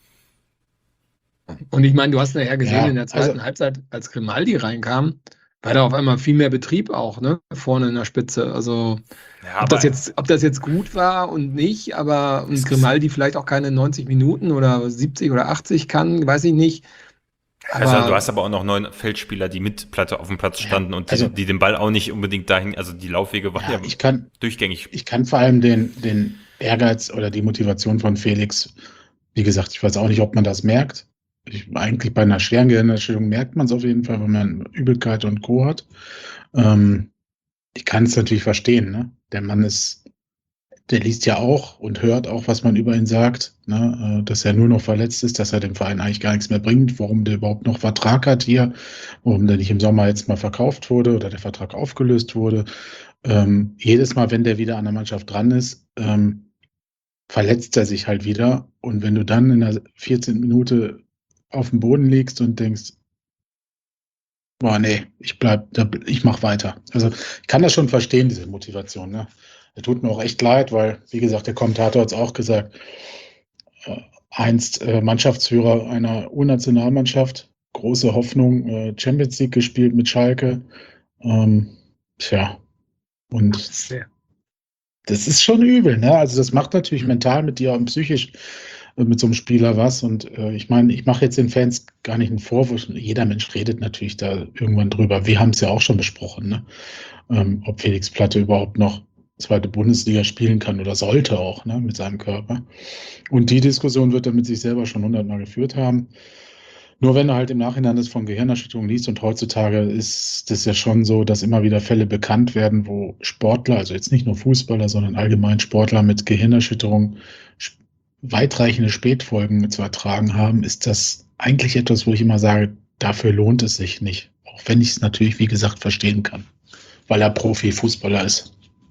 Und ich meine, du hast nachher gesehen, in der zweiten Halbzeit, als Grimaldi reinkam, war da auf einmal viel mehr Betrieb auch, ne? Vorne in der Spitze. Also ob das jetzt gut war und nicht, aber und Grimaldi vielleicht auch keine 90 Minuten oder 70 oder 80 kann, weiß ich nicht. Also du hast aber auch noch 9 Feldspieler, die mit Platte auf dem Platz standen und die den Ball auch nicht unbedingt dahin, also die Laufwege waren durchgängig. Ich kann vor allem den Ehrgeiz oder die Motivation von Felix, wie gesagt, ich weiß auch nicht, ob man das merkt. Eigentlich bei einer schweren Gehirnerschütterung merkt man es auf jeden Fall, wenn man Übelkeit und Co. hat. Ich kann es natürlich verstehen, ne? Der Mann der liest ja auch und hört auch, was man über ihn sagt, ne? Dass er nur noch verletzt ist, dass er dem Verein eigentlich gar nichts mehr bringt, warum der überhaupt noch Vertrag hat hier, warum der nicht im Sommer jetzt mal verkauft wurde oder der Vertrag aufgelöst wurde. Jedes Mal, wenn der wieder an der Mannschaft dran ist, verletzt er sich halt wieder. Und wenn du dann in der 14. Minute auf dem Boden liegst und denkst, boah, nee, ich mach weiter. Also ich kann das schon verstehen, diese Motivation. Ne? Er tut mir auch echt leid, weil, wie gesagt, der Kommentator hat es auch gesagt, einst Mannschaftsführer einer U-Nationalmannschaft, große Hoffnung, Champions League gespielt mit Schalke. Tja, und das ist schon übel, ne? Also das macht natürlich mental mit dir und psychisch mit so einem Spieler was. Und ich meine, ich mache jetzt den Fans gar nicht einen Vorwurf. Jeder Mensch redet natürlich da irgendwann drüber. Wir haben es ja auch schon besprochen, ne? Ob Felix Platte überhaupt noch zweite Bundesliga spielen kann oder sollte auch, ne, mit seinem Körper. Und die Diskussion wird er mit sich selber schon 100-mal geführt haben. Nur wenn du halt im Nachhinein das von Gehirnerschütterung liest und heutzutage ist das ja schon so, dass immer wieder Fälle bekannt werden, wo Sportler, also jetzt nicht nur Fußballer, sondern allgemein Sportler mit Gehirnerschütterung weitreichende Spätfolgen zu ertragen haben, ist das eigentlich etwas, wo ich immer sage, dafür lohnt es sich nicht. Auch wenn ich es natürlich, wie gesagt, verstehen kann, weil er Profi-Fußballer ist.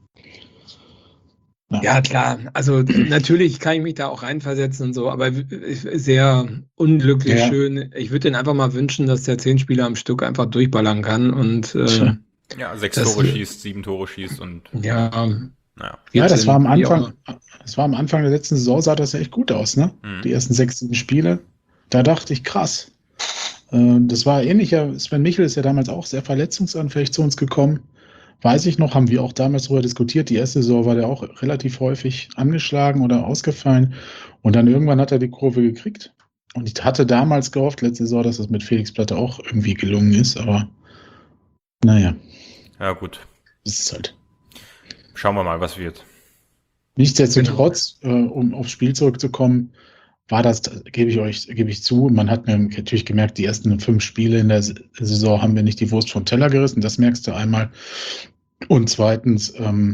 Ja, klar. Also natürlich kann ich mich da auch reinversetzen und so, aber sehr unglücklich schön. Ich würde denen einfach mal wünschen, dass der 10 Spieler am Stück einfach durchballern kann und 6 Tore schießt, 7 Tore schießt und das war am Anfang der letzten Saison, sah das echt gut aus, ne? Die ersten 6, 7 Spiele. Da dachte ich, krass. Das war ähnlicher. Sven Michel ist ja damals auch sehr verletzungsanfällig zu uns gekommen. Weiß ich noch, haben wir auch damals darüber diskutiert. Die erste Saison war der auch relativ häufig angeschlagen oder ausgefallen. Und dann irgendwann hat er die Kurve gekriegt. Und ich hatte damals gehofft, letzte Saison, dass das mit Felix Platte auch irgendwie gelungen ist. Aber naja. Ja, gut. Das ist halt. Schauen wir mal, was wird. Nichtsdestotrotz, um aufs Spiel zurückzukommen, war das, gebe ich zu, man hat mir natürlich gemerkt, die ersten 5 Spiele in der Saison haben wir nicht die Wurst vom Teller gerissen, das merkst du einmal. Und zweitens,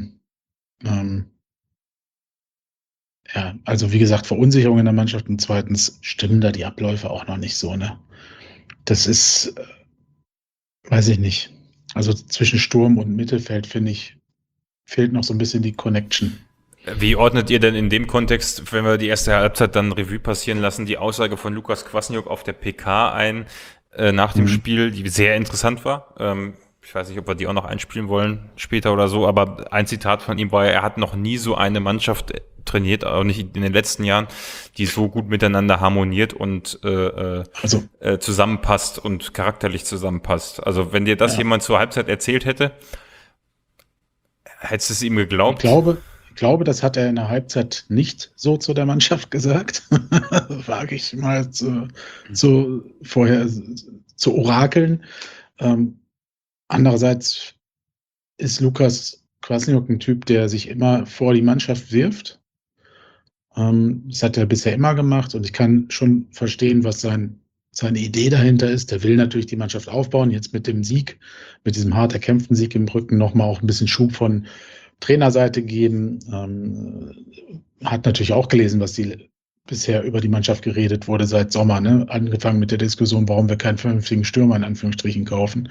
also wie gesagt, Verunsicherung in der Mannschaft und zweitens stimmen da die Abläufe auch noch nicht so, ne? Das ist, weiß ich nicht. Also zwischen Sturm und Mittelfeld, finde ich, fehlt noch so ein bisschen die Connection. Wie ordnet ihr denn in dem Kontext, wenn wir die erste Halbzeit dann Revue passieren lassen, die Aussage von Lukas Kwasniok auf der PK ein nach dem Spiel, die sehr interessant war? Ich weiß nicht, ob wir die auch noch einspielen wollen später oder so, aber ein Zitat von ihm war, er hat noch nie so eine Mannschaft trainiert, auch nicht in den letzten Jahren, die so gut miteinander harmoniert und zusammenpasst und charakterlich zusammenpasst. Also wenn dir das jemand zur Halbzeit erzählt hätte, hättest du es ihm geglaubt? Ich glaube, das hat er in der Halbzeit nicht so zu der Mannschaft gesagt. Wage ich mal vorher zu orakeln. Andererseits ist Lukas Kwasniok ein Typ, der sich immer vor die Mannschaft wirft. Das hat er bisher immer gemacht und ich kann schon verstehen, was seine Idee dahinter ist. Der will natürlich die Mannschaft aufbauen. Jetzt mit dem Sieg, mit diesem hart erkämpften Sieg im Rücken nochmal auch ein bisschen Schub von Trainerseite geben. Hat natürlich auch gelesen, was bisher über die Mannschaft geredet wurde seit Sommer, ne? Angefangen mit der Diskussion, warum wir keinen vernünftigen Stürmer in Anführungsstrichen kaufen,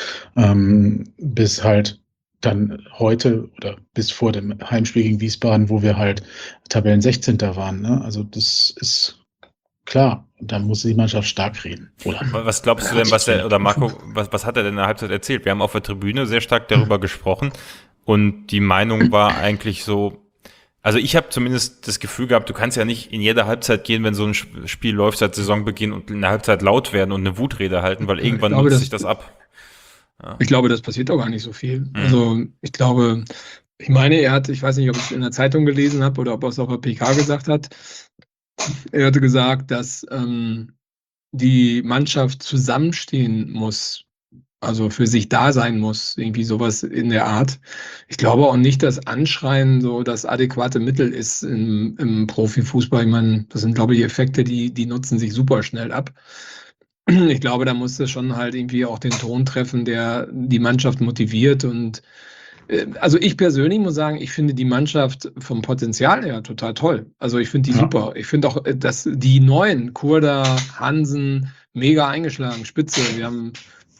bis halt dann heute oder bis vor dem Heimspiel gegen Wiesbaden, wo wir halt Tabellen 16. waren. Ne? Also das ist klar, da muss die Mannschaft stark reden. Oder? Was glaubst du denn, Marco, was hat er denn in der Halbzeit erzählt? Wir haben auf der Tribüne sehr stark darüber gesprochen und die Meinung war eigentlich so, also ich habe zumindest das Gefühl gehabt, du kannst ja nicht in jeder Halbzeit gehen, wenn so ein Spiel läuft seit Saisonbeginn und in der Halbzeit laut werden und eine Wutrede halten, weil irgendwann nutzt sich das ab. Ja. Ich glaube, das passiert auch gar nicht so viel. Also ich meine, ich weiß nicht, ob ich es in der Zeitung gelesen habe oder ob er es auf der PK gesagt hat. Er hatte gesagt, dass die Mannschaft zusammenstehen muss, also für sich da sein muss, irgendwie sowas in der Art. Ich glaube auch nicht, dass Anschreien so das adäquate Mittel ist im Profifußball. Ich meine, das sind, glaube ich, Effekte, die nutzen sich super schnell ab. Ich glaube, da musste schon halt irgendwie auch den Ton treffen, der die Mannschaft motiviert. Und also ich persönlich muss sagen, ich finde die Mannschaft vom Potenzial her total toll. Also ich finde die super. Ich finde auch, dass die neuen, Kurda, Hansen, mega eingeschlagen, spitze. Wir haben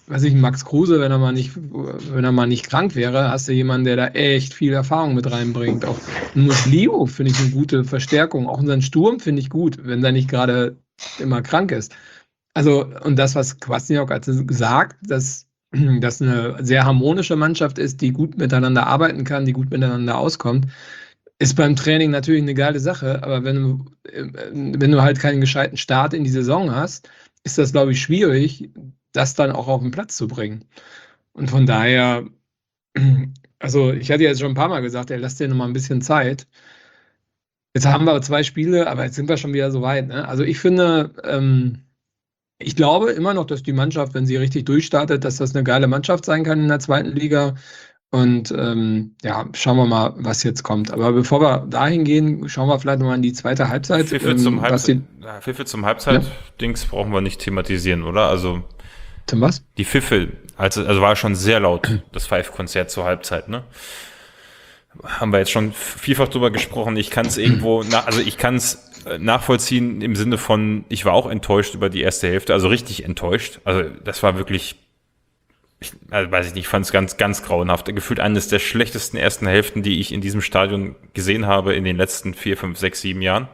Max Kruse, wenn er mal nicht krank wäre, hast du jemanden, der da echt viel Erfahrung mit reinbringt. Auch Muslio finde ich eine gute Verstärkung. Auch unseren Sturm finde ich gut, wenn der nicht gerade immer krank ist. Also, und das, was Kwasniok hat gesagt, dass das eine sehr harmonische Mannschaft ist, die gut miteinander arbeiten kann, die gut miteinander auskommt, ist beim Training natürlich eine geile Sache. Aber wenn du halt keinen gescheiten Start in die Saison hast, ist das, glaube ich, schwierig, das dann auch auf den Platz zu bringen. Und von daher, also ich hatte jetzt schon ein paar Mal gesagt, lasst dir noch mal ein bisschen Zeit. Jetzt haben wir 2 Spiele, aber jetzt sind wir schon wieder so weit. Ne? Also ich finde, ich glaube immer noch, dass die Mannschaft, wenn sie richtig durchstartet, dass das eine geile Mannschaft sein kann in der 2. Liga. Und schauen wir mal, was jetzt kommt. Aber bevor wir dahin gehen, schauen wir vielleicht nochmal in die zweite Halbzeit. Pfiffe zum Halbzeit-Dings brauchen wir nicht thematisieren, oder? Also zum was? Die Pfiffe, also war schon sehr laut, das Pfeifkonzert zur Halbzeit, ne? Haben wir jetzt schon vielfach drüber gesprochen. Ich kann es nachvollziehen im Sinne von, ich war auch enttäuscht über die erste Hälfte, also richtig enttäuscht. Also das war wirklich, ich fand es ganz, ganz grauenhaft. Gefühlt eines der schlechtesten ersten Hälften, die ich in diesem Stadion gesehen habe in den letzten 4, 5, 6, 7 Jahren.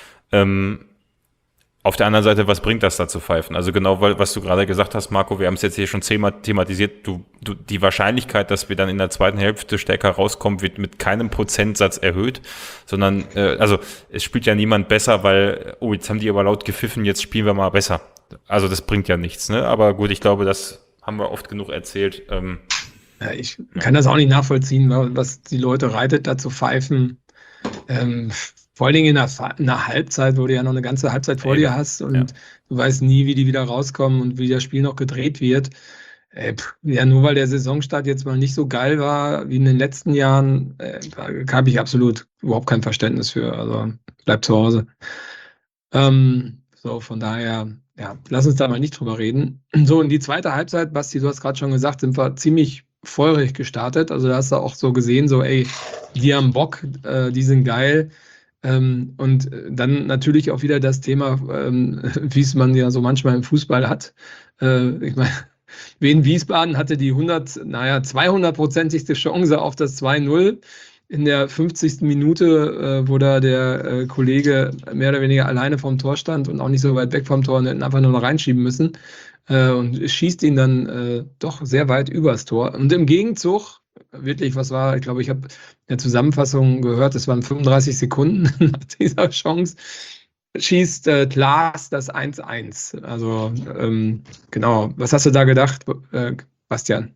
Auf der anderen Seite, was bringt das da zu pfeifen? Also genau, was du gerade gesagt hast, Marco, wir haben es jetzt hier schon thematisiert, die Wahrscheinlichkeit, dass wir dann in der zweiten Hälfte stärker rauskommen, wird mit keinem Prozentsatz erhöht, sondern, es spielt ja niemand besser, weil, jetzt haben die aber laut gepfiffen, jetzt spielen wir mal besser. Also das bringt ja nichts, ne? Aber gut, ich glaube, das haben wir oft genug erzählt. Ich kann das auch nicht nachvollziehen, was die Leute reitet, da zu pfeifen. Vor allen Dingen in der Halbzeit, wo du ja noch eine ganze Halbzeit vor dir hast und du weißt nie, wie die wieder rauskommen und wie das Spiel noch gedreht wird. Nur weil der Saisonstart jetzt mal nicht so geil war wie in den letzten Jahren, habe ich absolut überhaupt kein Verständnis für. Also bleib zu Hause. Von daher, lass uns da mal nicht drüber reden. So, in die zweite Halbzeit, Basti, du hast gerade schon gesagt, sind wir ziemlich feurig gestartet. Also da hast du auch so gesehen, die haben Bock, die sind geil. Und dann natürlich auch wieder das Thema, wie es man ja so manchmal im Fußball hat. Ich meine, Wien Wiesbaden hatte die 200-prozentigste Chance auf das 2-0 in der 50. Minute, wo da der Kollege mehr oder weniger alleine vom Tor stand und auch nicht so weit weg vom Tor und hätten einfach nur noch reinschieben müssen und schießt ihn dann doch sehr weit übers Tor. Und im Gegenzug wirklich, ich glaube, ich habe in der Zusammenfassung gehört, es waren 35 Sekunden nach dieser Chance, schießt Klaas das 1-1. Also genau, was hast du da gedacht, Bastian?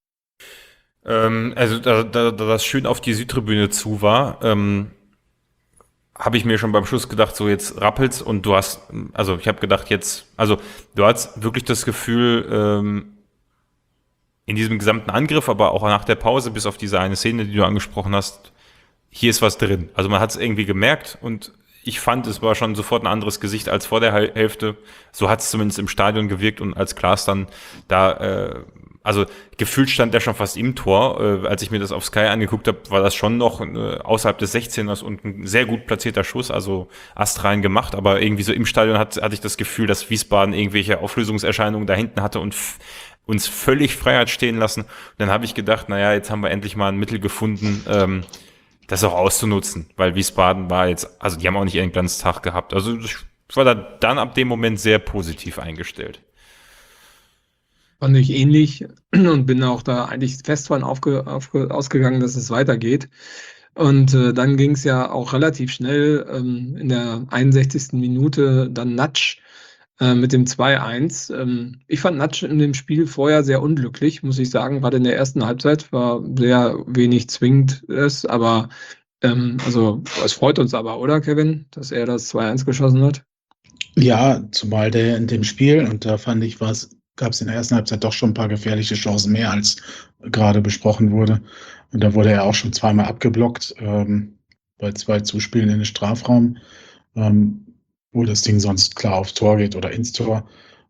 Da das schön auf die Südtribüne zu war, habe ich mir schon beim Schluss gedacht, so jetzt rappelt's und ich habe gedacht du hast wirklich das Gefühl, in diesem gesamten Angriff, aber auch nach der Pause, bis auf diese eine Szene, die du angesprochen hast, hier ist was drin. Also man hat es irgendwie gemerkt und ich fand, es war schon sofort ein anderes Gesicht als vor der Hälfte. So hat es zumindest im Stadion gewirkt und als Klaas dann da, gefühlt stand der schon fast im Tor. Als ich mir das auf Sky angeguckt habe, war das schon noch außerhalb des 16ers und ein sehr gut platzierter Schuss, also astrein gemacht, aber irgendwie so im Stadion hatte ich das Gefühl, dass Wiesbaden irgendwelche Auflösungserscheinungen da hinten hatte und uns völlig Freiheit stehen lassen. Und dann habe ich gedacht, jetzt haben wir endlich mal ein Mittel gefunden, das auch auszunutzen, weil Wiesbaden war jetzt, also die haben auch nicht ihren Glanztag gehabt. Also ich war da dann ab dem Moment sehr positiv eingestellt. Fand ich ähnlich und bin auch da eigentlich fest von ausgegangen, dass es weitergeht. Und dann ging es ja auch relativ schnell in der 61. Minute dann Natsch mit dem 2-1. Ich fand Natsch in dem Spiel vorher sehr unglücklich, muss ich sagen. Gerade in der ersten Halbzeit war sehr wenig zwingend, aber es freut uns aber, oder Kevin, dass er das 2-1 geschossen hat? Ja, zumal der in dem Spiel, und da fand ich, gab es in der ersten Halbzeit doch schon ein paar gefährliche Chancen mehr, als gerade besprochen wurde. Und da wurde er auch schon zweimal abgeblockt bei 2 Zuspielen in den Strafraum, wo das Ding sonst klar aufs Tor geht oder ins Tor.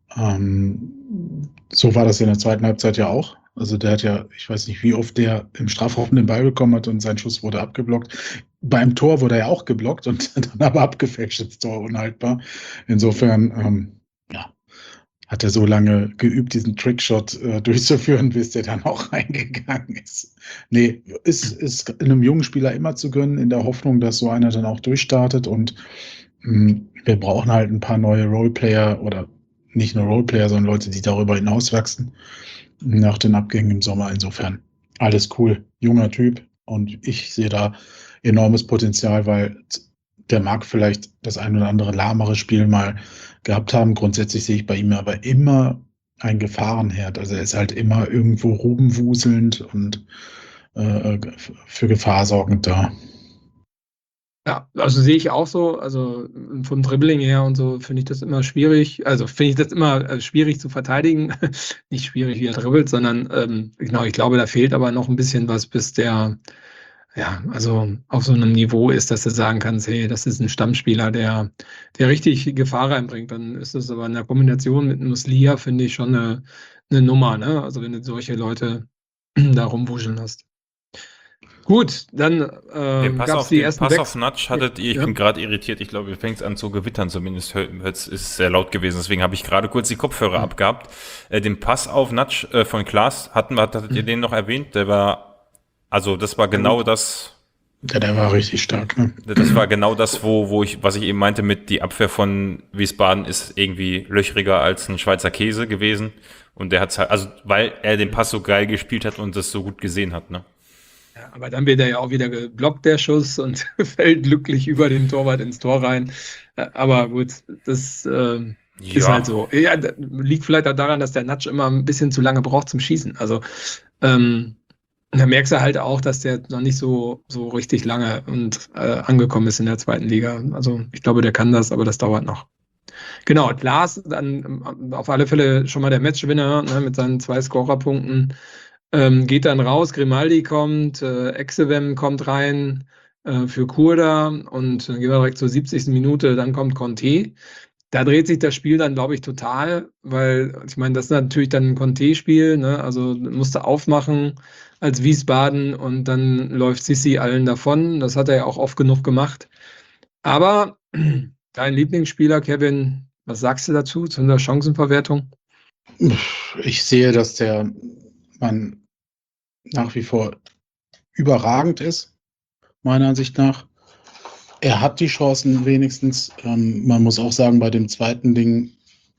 So war das in der zweiten Halbzeit ja auch. Also der hat ja, ich weiß nicht, wie oft der im Strafraum den Ball bekommen hat und sein Schuss wurde abgeblockt. Beim Tor wurde er ja auch geblockt und dann aber abgefälscht, das Tor unhaltbar. Insofern, hat er so lange geübt, diesen Trickshot durchzuführen, bis der dann auch reingegangen ist. Nee, ist einem jungen Spieler immer zu gönnen, in der Hoffnung, dass so einer dann auch durchstartet. Und wir brauchen halt ein paar neue Roleplayer oder nicht nur Roleplayer, sondern Leute, die darüber hinauswachsen nach den Abgängen im Sommer. Insofern alles cool, junger Typ. Und ich sehe da enormes Potenzial, weil der mag vielleicht das ein oder andere lahmere Spiel mal gehabt haben. Grundsätzlich sehe ich bei ihm aber immer ein Gefahrenherd. Also er ist halt immer irgendwo rumwuselnd und für Gefahr sorgend da. Ja, also sehe ich auch so. Also vom Dribbling her und so finde ich das immer schwierig. Also finde ich das immer schwierig zu verteidigen. Nicht schwierig, wie er dribbelt, sondern genau, ich glaube, da fehlt aber noch ein bisschen was, bis der also auf so einem Niveau ist, dass du sagen kannst, hey, das ist ein Stammspieler, der richtig Gefahr reinbringt. Dann ist das aber in der Kombination mit Muslia, finde ich, schon eine Nummer, ne? Also wenn du solche Leute da rumwuscheln hast. Gut, dann gab es die ersten Pass auf Nudge hattet ihr, ich bin gerade irritiert, ich glaube, ihr fängt an zu gewittern, zumindest ist sehr laut gewesen, deswegen habe ich gerade kurz die Kopfhörer abgehabt. Den Pass auf Nudge von Klaas, hattet ihr den noch erwähnt? Der war, also das war genau das. Ja, der war richtig stark, ne? Das war genau das, was ich eben meinte mit die Abwehr von Wiesbaden ist irgendwie löchriger als ein Schweizer Käse gewesen. Und der hat's halt, also weil er den Pass so geil gespielt hat und das so gut gesehen hat, ne? Ja, aber dann wird er ja auch wieder geblockt, der Schuss, und fällt glücklich über den Torwart ins Tor rein. Aber gut, das ist halt so. Ja, liegt vielleicht auch daran, dass der Nudge immer ein bisschen zu lange braucht zum Schießen. Also da merkst du halt auch, dass der noch nicht so richtig lange und angekommen ist in der zweiten Liga. Also ich glaube, der kann das, aber das dauert noch. Genau, Lars dann auf alle Fälle schon mal der Matchwinner, ne, mit seinen 2 Scorerpunkten. Geht dann raus, Grimaldi kommt, Exewem kommt rein für Kurda, und dann gehen wir direkt zur 70. Minute, dann kommt Conte. Da dreht sich das Spiel dann, glaube ich, total, weil ich meine, das ist natürlich dann ein Conte-Spiel, ne? Also musste aufmachen als Wiesbaden und dann läuft Sissi allen davon. Das hat er ja auch oft genug gemacht. Aber dein Lieblingsspieler, Kevin, was sagst du dazu, zu der Chancenverwertung? Ich sehe, dass der Mann nach wie vor überragend ist, meiner Ansicht nach. Er hat die Chancen wenigstens. Man muss auch sagen, bei dem zweiten Ding,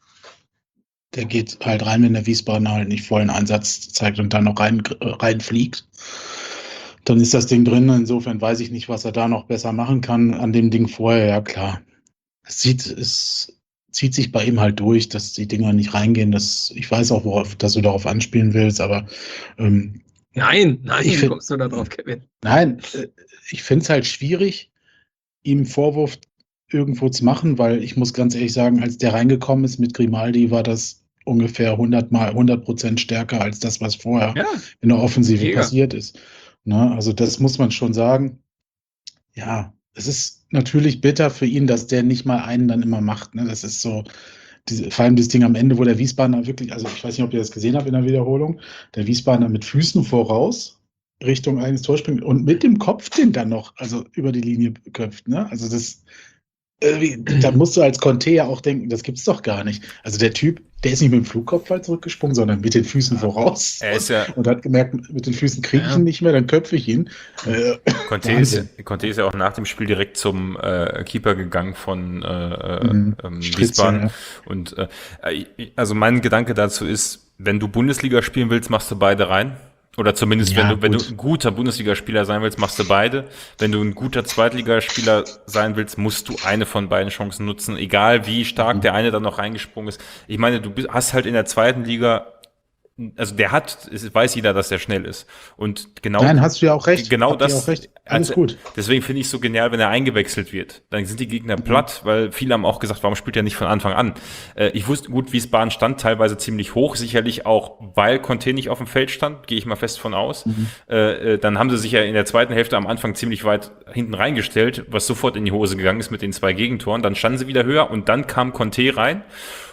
der geht halt rein, wenn der Wiesbadener halt nicht vollen Einsatz zeigt und dann noch reinfliegt. Dann ist das Ding drin. Insofern weiß ich nicht, was er da noch besser machen kann. An dem Ding vorher, ja klar. Es zieht sich bei ihm halt durch, dass die Dinger nicht reingehen. Ich weiß auch, dass du darauf anspielen willst, aber Nein, wie kommst du da drauf, Kevin? Nein, ich finde es halt schwierig, ihm Vorwurf irgendwo zu machen, weil ich muss ganz ehrlich sagen, als der reingekommen ist mit Grimaldi, war das ungefähr 100% stärker als das, was vorher in der Offensive passiert ist. Ne? Also das muss man schon sagen. Ja, es ist natürlich bitter für ihn, dass der nicht mal einen dann immer macht. Ne? Das ist so, vor allem das Ding am Ende, wo der Wiesbadener wirklich, also ich weiß nicht, ob ihr das gesehen habt in der Wiederholung, der Wiesbadener mit Füßen voraus Richtung eigenes Tor springt und mit dem Kopf den dann noch, also über die Linie köpft. Ne? Also das, da musst du als Conte ja auch denken, das gibt's doch gar nicht. Also der Typ, der ist nicht mit dem Flugkopfball zurückgesprungen, sondern mit den Füßen voraus. Er ist und hat gemerkt, mit den Füßen kriege ich ihn nicht mehr, dann köpfe ich ihn. Conte ist ja auch nach dem Spiel direkt zum Keeper gegangen von Wiesbaden. Ja. Und also mein Gedanke dazu ist, wenn du Bundesliga spielen willst, machst du beide rein. Oder zumindest, wenn du ein guter Bundesligaspieler sein willst, machst du beide. Wenn du ein guter Zweitligaspieler sein willst, musst du eine von beiden Chancen nutzen, egal wie stark der eine dann noch reingesprungen ist. Ich meine, du hast halt in der zweiten Liga, also weiß jeder, dass der schnell ist. Und genau. Nein, hast du ja auch recht. Genau das. Auch recht. Alles gut. Deswegen finde ich es so genial, wenn er eingewechselt wird. Dann sind die Gegner platt, weil viele haben auch gesagt, warum spielt er nicht von Anfang an? Ich wusste gut, Wiesbaden stand teilweise ziemlich hoch, sicherlich auch, weil Conte nicht auf dem Feld stand, gehe ich mal fest von aus. Dann haben sie sich ja in der zweiten Hälfte am Anfang ziemlich weit hinten reingestellt, was sofort in die Hose gegangen ist mit den 2 Gegentoren. Dann standen sie wieder höher und dann kam Conte rein.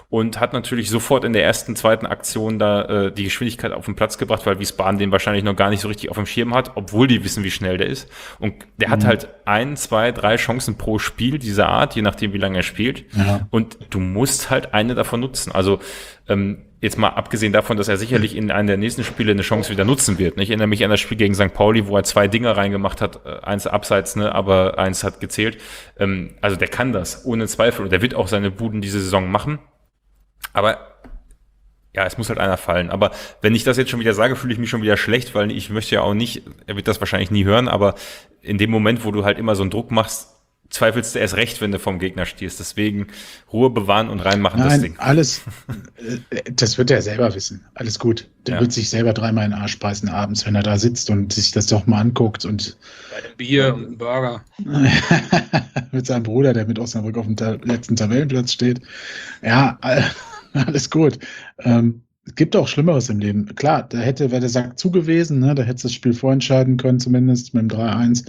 und hat natürlich sofort in der ersten, zweiten Aktion da die Geschwindigkeit auf den Platz gebracht, weil Wiesbaden den wahrscheinlich noch gar nicht so richtig auf dem Schirm hat, obwohl die wissen, wie schnell der ist. Und der hat halt 1, 2, 3 Chancen pro Spiel dieser Art, je nachdem, wie lange er spielt. Ja. Und du musst halt eine davon nutzen. Also jetzt mal abgesehen davon, dass er sicherlich in einem der nächsten Spiele eine Chance wieder nutzen wird. Ich erinnere mich an das Spiel gegen St. Pauli, wo er 2 Dinger reingemacht hat, eins abseits, aber eins hat gezählt. Also der kann das, ohne Zweifel. Und der wird auch seine Buden diese Saison machen. Aber ja, es muss halt einer fallen. Aber wenn ich das jetzt schon wieder sage, fühle ich mich schon wieder schlecht, weil ich möchte ja auch nicht, er wird das wahrscheinlich nie hören, aber in dem Moment, wo du halt immer so einen Druck machst, zweifelst du erst recht, wenn du vom Gegner stehst. Deswegen Ruhe bewahren und reinmachen. Nein, das Ding. Alles, das wird er selber wissen. Alles gut. Der wird sich selber 3-mal in den Arsch beißen abends, wenn er da sitzt und sich das doch mal anguckt. Und bei dem Bier und dem Burger. Mit seinem Bruder, der mit Osnabrück auf dem letzten Tabellenplatz steht. Ja, alles gut. Es gibt auch Schlimmeres im Leben. Klar, wäre der Sack zu gewesen, da hätte das Spiel vorentscheiden können, zumindest mit dem 3-1.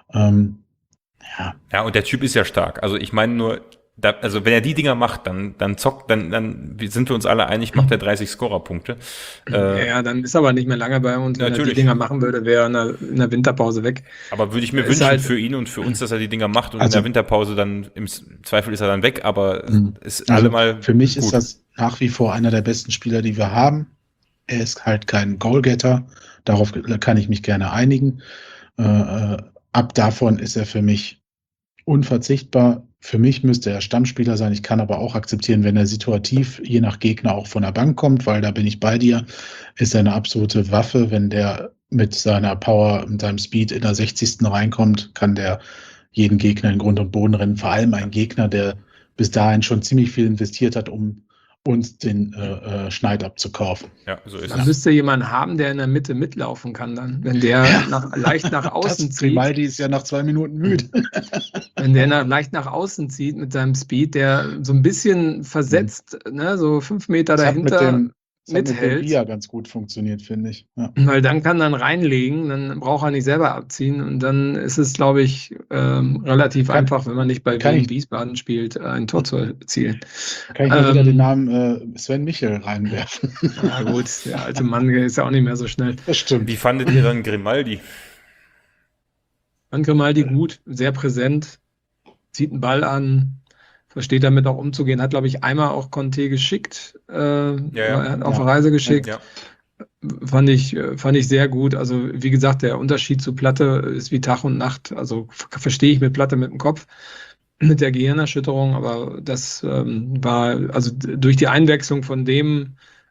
Ja, und der Typ ist ja stark. Also ich meine nur, also wenn er die Dinger macht, dann sind wir uns alle einig, macht er 30 Scorerpunkte. Ja, dann ist aber nicht mehr lange bei uns. Wenn er die Dinger machen würde, wäre er in der Winterpause weg. Aber würde ich mir wünschen halt für ihn und für uns, dass er die Dinger macht und in der Winterpause dann, im Zweifel ist er dann weg, aber ist allemal für mich gut. Ist das nach wie vor einer der besten Spieler, die wir haben. Er ist halt kein Goalgetter. Darauf kann ich mich gerne einigen. Ab davon ist er für mich unverzichtbar. Für mich müsste er Stammspieler sein. Ich kann aber auch akzeptieren, wenn er situativ je nach Gegner auch von der Bank kommt, weil da bin ich bei dir, ist er eine absolute Waffe. Wenn der mit seiner Power und seinem Speed in der 60. reinkommt, kann der jeden Gegner in Grund und Boden rennen. Vor allem ein Gegner, der bis dahin schon ziemlich viel investiert hat, um uns den Schneid abzukaufen. Ja, so ist es. Man müsste jemanden haben, der in der Mitte mitlaufen kann dann. Wenn der leicht nach außen zieht. Grimaldi ist ja nach 2 Minuten müde. Wenn der leicht nach außen zieht mit seinem Speed, der so ein bisschen versetzt, so 5 Meter dahinter mithält. Mit dem ganz gut funktioniert, finde ich. Ja. Weil dann kann er reinlegen, dann braucht er nicht selber abziehen und dann ist es, glaube ich, relativ einfach, wenn man nicht bei Wiesbaden spielt, ein Tor zu erzielen. Kann ich mal wieder den Namen Sven Michel reinwerfen. Ja gut, der alte Mann ist ja auch nicht mehr so schnell. Das stimmt. Wie fandet ihr dann Grimaldi? Fand Grimaldi gut, sehr präsent, zieht einen Ball an, versteht damit auch umzugehen, hat, glaube ich, einmal auch Conte geschickt, er hat auf Reise geschickt. Ja. Fand ich sehr gut. Also, wie gesagt, der Unterschied zu Platte ist wie Tag und Nacht. Also, verstehe ich mit Platte mit dem Kopf, mit der Gehirnerschütterung, aber das war, also durch die Einwechslung von dem,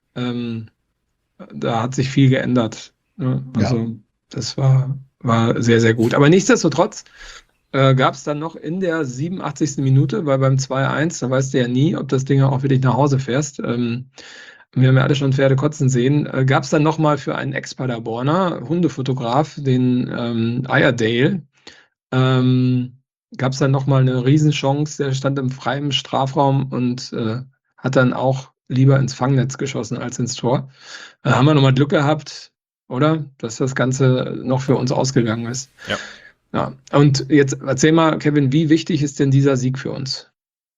da hat sich viel geändert. Ne? Also, das war sehr, sehr gut. Aber nichtsdestotrotz, gab es dann noch in der 87. Minute, weil beim 2-1, da weißt du ja nie, ob das Ding auch wirklich nach Hause fährst. Wir haben ja alle schon Pferde kotzen sehen. Gab es dann nochmal für einen Ex-Paderborner Hundefotograf, den Iredale, gab es dann nochmal eine Riesenchance. Der stand im freien Strafraum und hat dann auch lieber ins Fangnetz geschossen als ins Tor. Haben wir nochmal Glück gehabt, oder? Dass das Ganze noch für uns ausgegangen ist. Ja. Ja, und jetzt erzähl mal, Kevin, wie wichtig ist denn dieser Sieg für uns?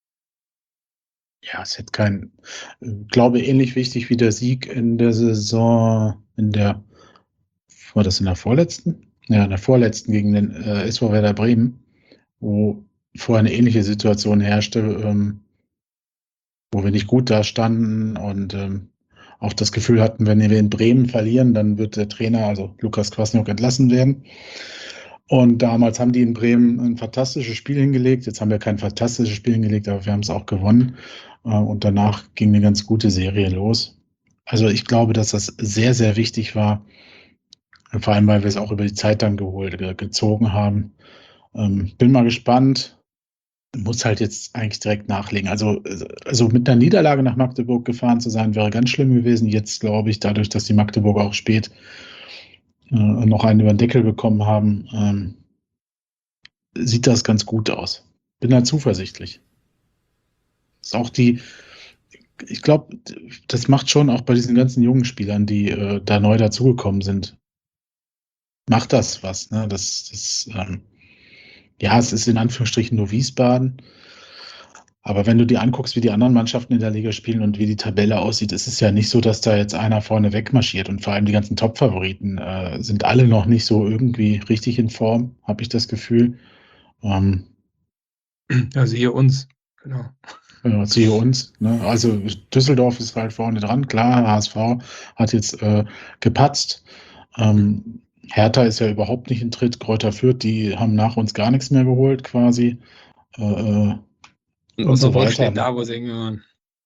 Ja, es hätte glaube ähnlich wichtig wie der Sieg in der Saison, war das in der vorletzten? Ja, in der vorletzten gegen den SV Werder Bremen, wo vorher eine ähnliche Situation herrschte, wo wir nicht gut da standen und auch das Gefühl hatten, wenn wir in Bremen verlieren, dann wird der Trainer, also Lukas Kwasniok, entlassen werden. Und damals haben die in Bremen ein fantastisches Spiel hingelegt. Jetzt haben wir kein fantastisches Spiel hingelegt, aber wir haben es auch gewonnen. Und danach ging eine ganz gute Serie los. Also ich glaube, dass das sehr, sehr wichtig war. Vor allem, weil wir es auch über die Zeit dann gezogen haben. Bin mal gespannt. Muss halt jetzt eigentlich direkt nachlegen. Also mit einer Niederlage nach Magdeburg gefahren zu sein, wäre ganz schlimm gewesen. Jetzt glaube ich, dadurch, dass die Magdeburger auch spät noch einen über den Deckel bekommen haben, sieht das ganz gut aus. Bin da zuversichtlich. Ist auch ich glaube, das macht schon auch bei diesen ganzen jungen Spielern, die da neu dazugekommen sind, macht das was. Ne? Es ist in Anführungsstrichen nur Wiesbaden, Aber wenn du dir anguckst, wie die anderen Mannschaften in der Liga spielen und wie die Tabelle aussieht, ist es ja nicht so, dass da jetzt einer vorne wegmarschiert. Und vor allem die ganzen Top-Favoriten sind alle noch nicht so irgendwie richtig in Form, habe ich das Gefühl. Ja, siehe uns, genau. Ja, siehe uns. Ne? Also Düsseldorf ist halt vorne dran, klar, HSV hat jetzt gepatzt. Hertha ist ja überhaupt nicht in Tritt. Kräuter Fürth, die haben nach uns gar nichts mehr geholt quasi. Und so weiter. Steht da, wo sie hingehören.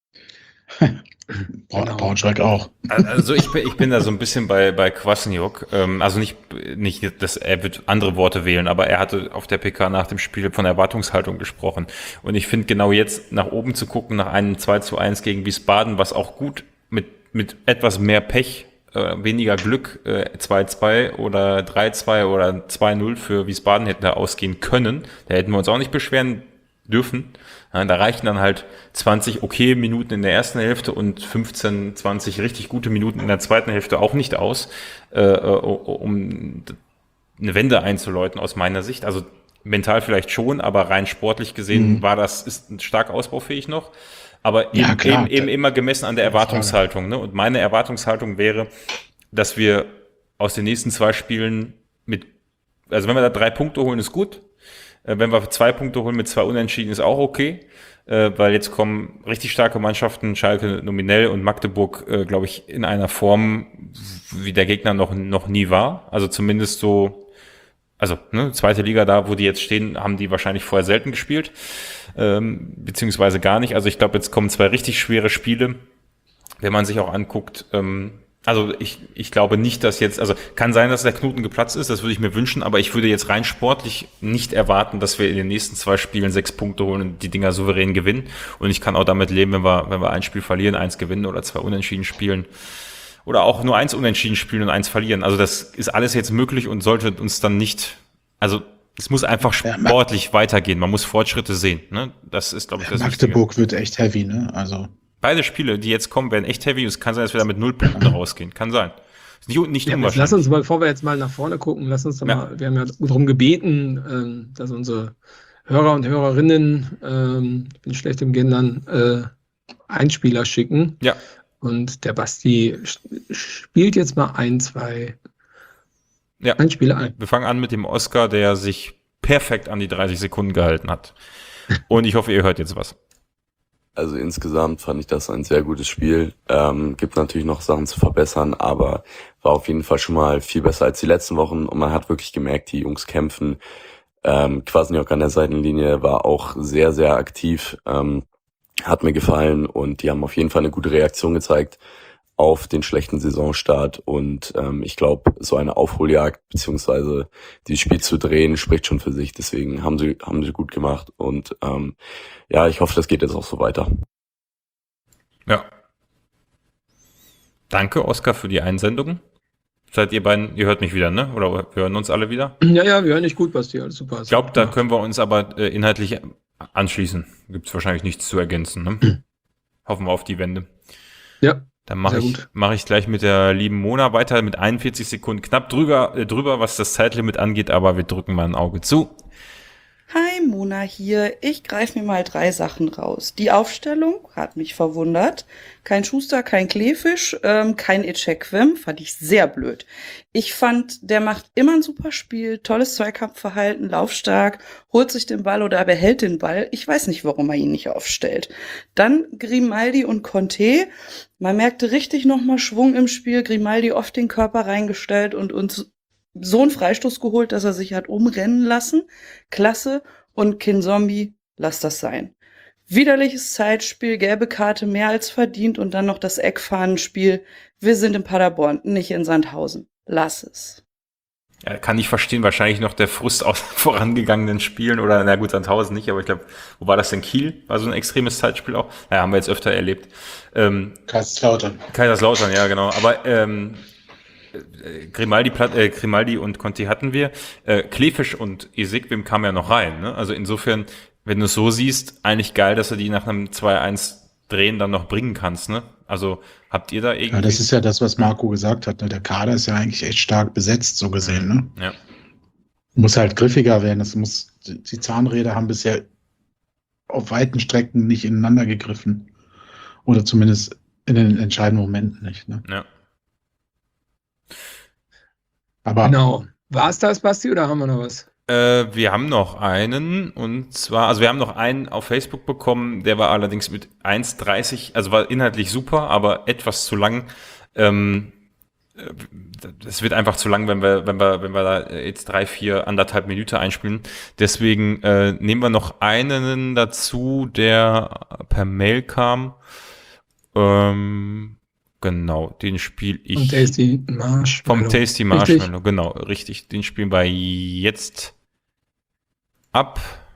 Braunschweig auch. Also ich bin da so ein bisschen bei Kwasniok. Also nicht, dass er wird andere Worte wählen, aber er hatte auf der PK nach dem Spiel von Erwartungshaltung gesprochen. Und ich finde genau jetzt nach oben zu gucken, nach einem 2:1 gegen Wiesbaden, was auch gut mit etwas mehr Pech, weniger Glück, 2:2 oder 3:2 oder 2:0 für Wiesbaden hätten da ausgehen können. Da hätten wir uns auch nicht beschweren dürfen. Ja, da reichen dann halt 20 okay Minuten in der ersten Hälfte und 15, 20 richtig gute Minuten in der zweiten Hälfte auch nicht aus, um eine Wende einzuläuten aus meiner Sicht. Also mental vielleicht schon, aber rein sportlich gesehen ist stark ausbaufähig noch. Aber eben immer gemessen an der Erwartungshaltung. Ne? Und meine Erwartungshaltung wäre, dass wir aus den nächsten 2 Spielen also wenn wir da 3 Punkte holen, ist gut. Wenn wir 2 Punkte holen mit 2 Unentschieden, ist auch okay, weil jetzt kommen richtig starke Mannschaften, Schalke nominell und Magdeburg, glaube ich, in einer Form, wie der Gegner noch nie war. Also zumindest so, also zweite Liga da, wo die jetzt stehen, haben die wahrscheinlich vorher selten gespielt, beziehungsweise gar nicht. Also ich glaube, jetzt kommen 2 richtig schwere Spiele, wenn man sich auch anguckt. Also ich glaube nicht, dass jetzt, also kann sein, dass der Knoten geplatzt ist, das würde ich mir wünschen, aber ich würde jetzt rein sportlich nicht erwarten, dass wir in den nächsten 2 Spielen 6 Punkte holen und die Dinger souverän gewinnen. Und ich kann auch damit leben, wenn wir ein Spiel verlieren, 1 gewinnen oder 2 unentschieden spielen. Oder auch nur 1 unentschieden spielen und 1 verlieren. Also das ist alles jetzt möglich und sollte uns dann nicht, also es muss einfach sportlich weitergehen. Man muss Fortschritte sehen. Ne? Das ist, glaube ich, das Magdeburg Wichtige. Wird echt heavy, ne? Also beide Spiele, die jetzt kommen, werden echt heavy. Es kann sein, dass wir da mit 0 Punkten rausgehen. Kann sein. Nicht unwahrscheinlich. Lass uns mal, bevor wir jetzt mal nach vorne gucken, lass uns doch mal, wir haben ja darum gebeten, dass unsere Hörer und Hörerinnen, ich bin schlecht im Gendern, Einspieler schicken. Ja. Und der Basti spielt jetzt mal 2 Einspieler ein. Wir fangen an mit dem Oscar, der sich perfekt an die 30 Sekunden gehalten hat. Und ich hoffe, ihr hört jetzt was. Also insgesamt fand ich das ein sehr gutes Spiel. Gibt natürlich noch Sachen zu verbessern, aber war auf jeden Fall schon mal viel besser als die letzten Wochen. Und man hat wirklich gemerkt, die Jungs kämpfen. Kwasniok an der Seitenlinie war auch sehr, sehr aktiv. Hat mir gefallen und die haben auf jeden Fall eine gute Reaktion gezeigt auf den schlechten Saisonstart. Und ich glaube, so eine Aufholjagd beziehungsweise dieses Spiel zu drehen, spricht schon für sich. Deswegen haben sie gut gemacht. Und ja, ich hoffe, das geht jetzt auch so weiter. Ja. Danke, Oskar, für die Einsendung. Seid ihr beiden, ihr hört mich wieder, ne? Oder wir hören uns alle wieder? Ja, wir hören dich gut, Basti, alles super. Ich glaube, da können wir uns aber inhaltlich anschließen. Gibt es wahrscheinlich nichts zu ergänzen, ne? Hoffen wir auf die Wende. Ja. Dann mache ich gleich mit der lieben Mona weiter mit 41 Sekunden knapp drüber, was das Zeitlimit angeht, aber wir drücken mal ein Auge zu. Hi, Mona hier. Ich greife mir mal 3 Sachen raus. Die Aufstellung hat mich verwundert. Kein Schuster, kein Kleefisch, kein Echequem. Fand ich sehr blöd. Ich fand, der macht immer ein super Spiel, tolles Zweikampfverhalten, laufstark, holt sich den Ball oder behält den Ball. Ich weiß nicht, warum er ihn nicht aufstellt. Dann Grimaldi und Conte. Man merkte richtig nochmal Schwung im Spiel. Grimaldi oft den Körper reingestellt und uns so einen Freistoß geholt, dass er sich hat umrennen lassen. Klasse. Und Kinzombie, lass das sein. Widerliches Zeitspiel, gelbe Karte mehr als verdient und dann noch das Eckfahnenspiel. Wir sind in Paderborn, nicht in Sandhausen. Lass es. Ja, kann ich verstehen. Wahrscheinlich noch der Frust aus vorangegangenen Spielen oder, na gut, Sandhausen nicht, aber ich glaube, wo war das denn? Kiel? War so ein extremes Zeitspiel auch? Naja, haben wir jetzt öfter erlebt. Kaiserslautern, ja, genau. Aber Grimaldi und Conte hatten wir. Kleefisch und Ezequem kamen ja noch rein. Ne? Also insofern, wenn du es so siehst, eigentlich geil, dass du die nach einem 2:1 Drehen dann noch bringen kannst. Ne? Also habt ihr da irgendwie... Ja, das ist ja das, was Marco gesagt hat. Ne? Der Kader ist ja eigentlich echt stark besetzt, so gesehen. Ne? Ja. Muss halt griffiger werden. Die Zahnräder haben bisher auf weiten Strecken nicht ineinander gegriffen. Oder zumindest in den entscheidenden Momenten nicht. Ne? Ja. Aber genau. War es das, Basti, oder haben wir noch was? Wir haben noch einen, und zwar, also wir haben noch einen auf Facebook bekommen, der war allerdings mit 1,30, also war inhaltlich super, aber etwas zu lang. Es wird einfach zu lang, wenn wir da jetzt 3, 4, 1,5 Minuten einspielen. Deswegen nehmen wir noch einen dazu, der per Mail kam. Genau, den spiele ich. Vom Tasty Marshmallow. Vom Tasty Marshmallow, richtig? Genau, richtig. Den spielen wir jetzt ab,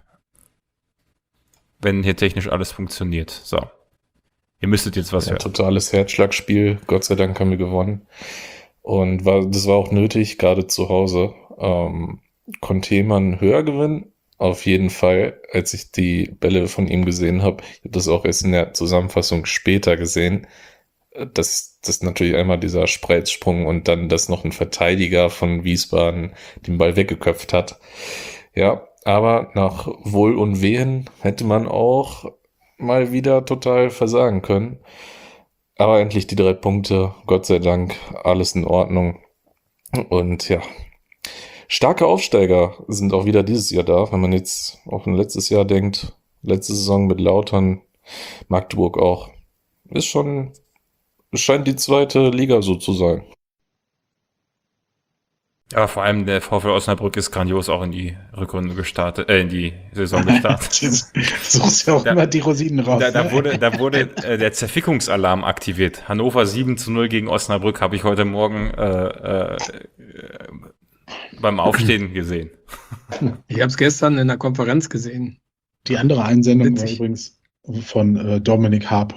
wenn hier technisch alles funktioniert. So. Ihr müsstet jetzt was hören. Totales Herzschlagspiel. Gott sei Dank haben wir gewonnen. Und das war auch nötig, gerade zu Hause. Konnte man höher gewinnen? Auf jeden Fall, als ich die Bälle von ihm gesehen habe. Ich habe das auch erst in der Zusammenfassung später gesehen. Das natürlich einmal dieser Spreizsprung und dann, dass noch ein Verteidiger von Wiesbaden den Ball weggeköpft hat. Ja, aber nach Wohl und Wehen hätte man auch mal wieder total versagen können. Aber endlich die 3 Punkte, Gott sei Dank, alles in Ordnung. Und ja, starke Aufsteiger sind auch wieder dieses Jahr da. Wenn man jetzt auch an letztes Jahr denkt, letzte Saison mit Lautern, Magdeburg auch, ist schon, es scheint die 2. Liga so zu sein. Ja, vor allem der VfL Osnabrück ist grandios auch in die Rückrunde gestartet, in die Saison gestartet. Du suchst ja auch immer die Rosinen raus. Da wurde der Zerfickungsalarm aktiviert. Hannover 7-0 gegen Osnabrück habe ich heute Morgen beim Aufstehen gesehen. Ich habe es gestern in der Konferenz gesehen. Die andere Einsendung war übrigens von Dominik H.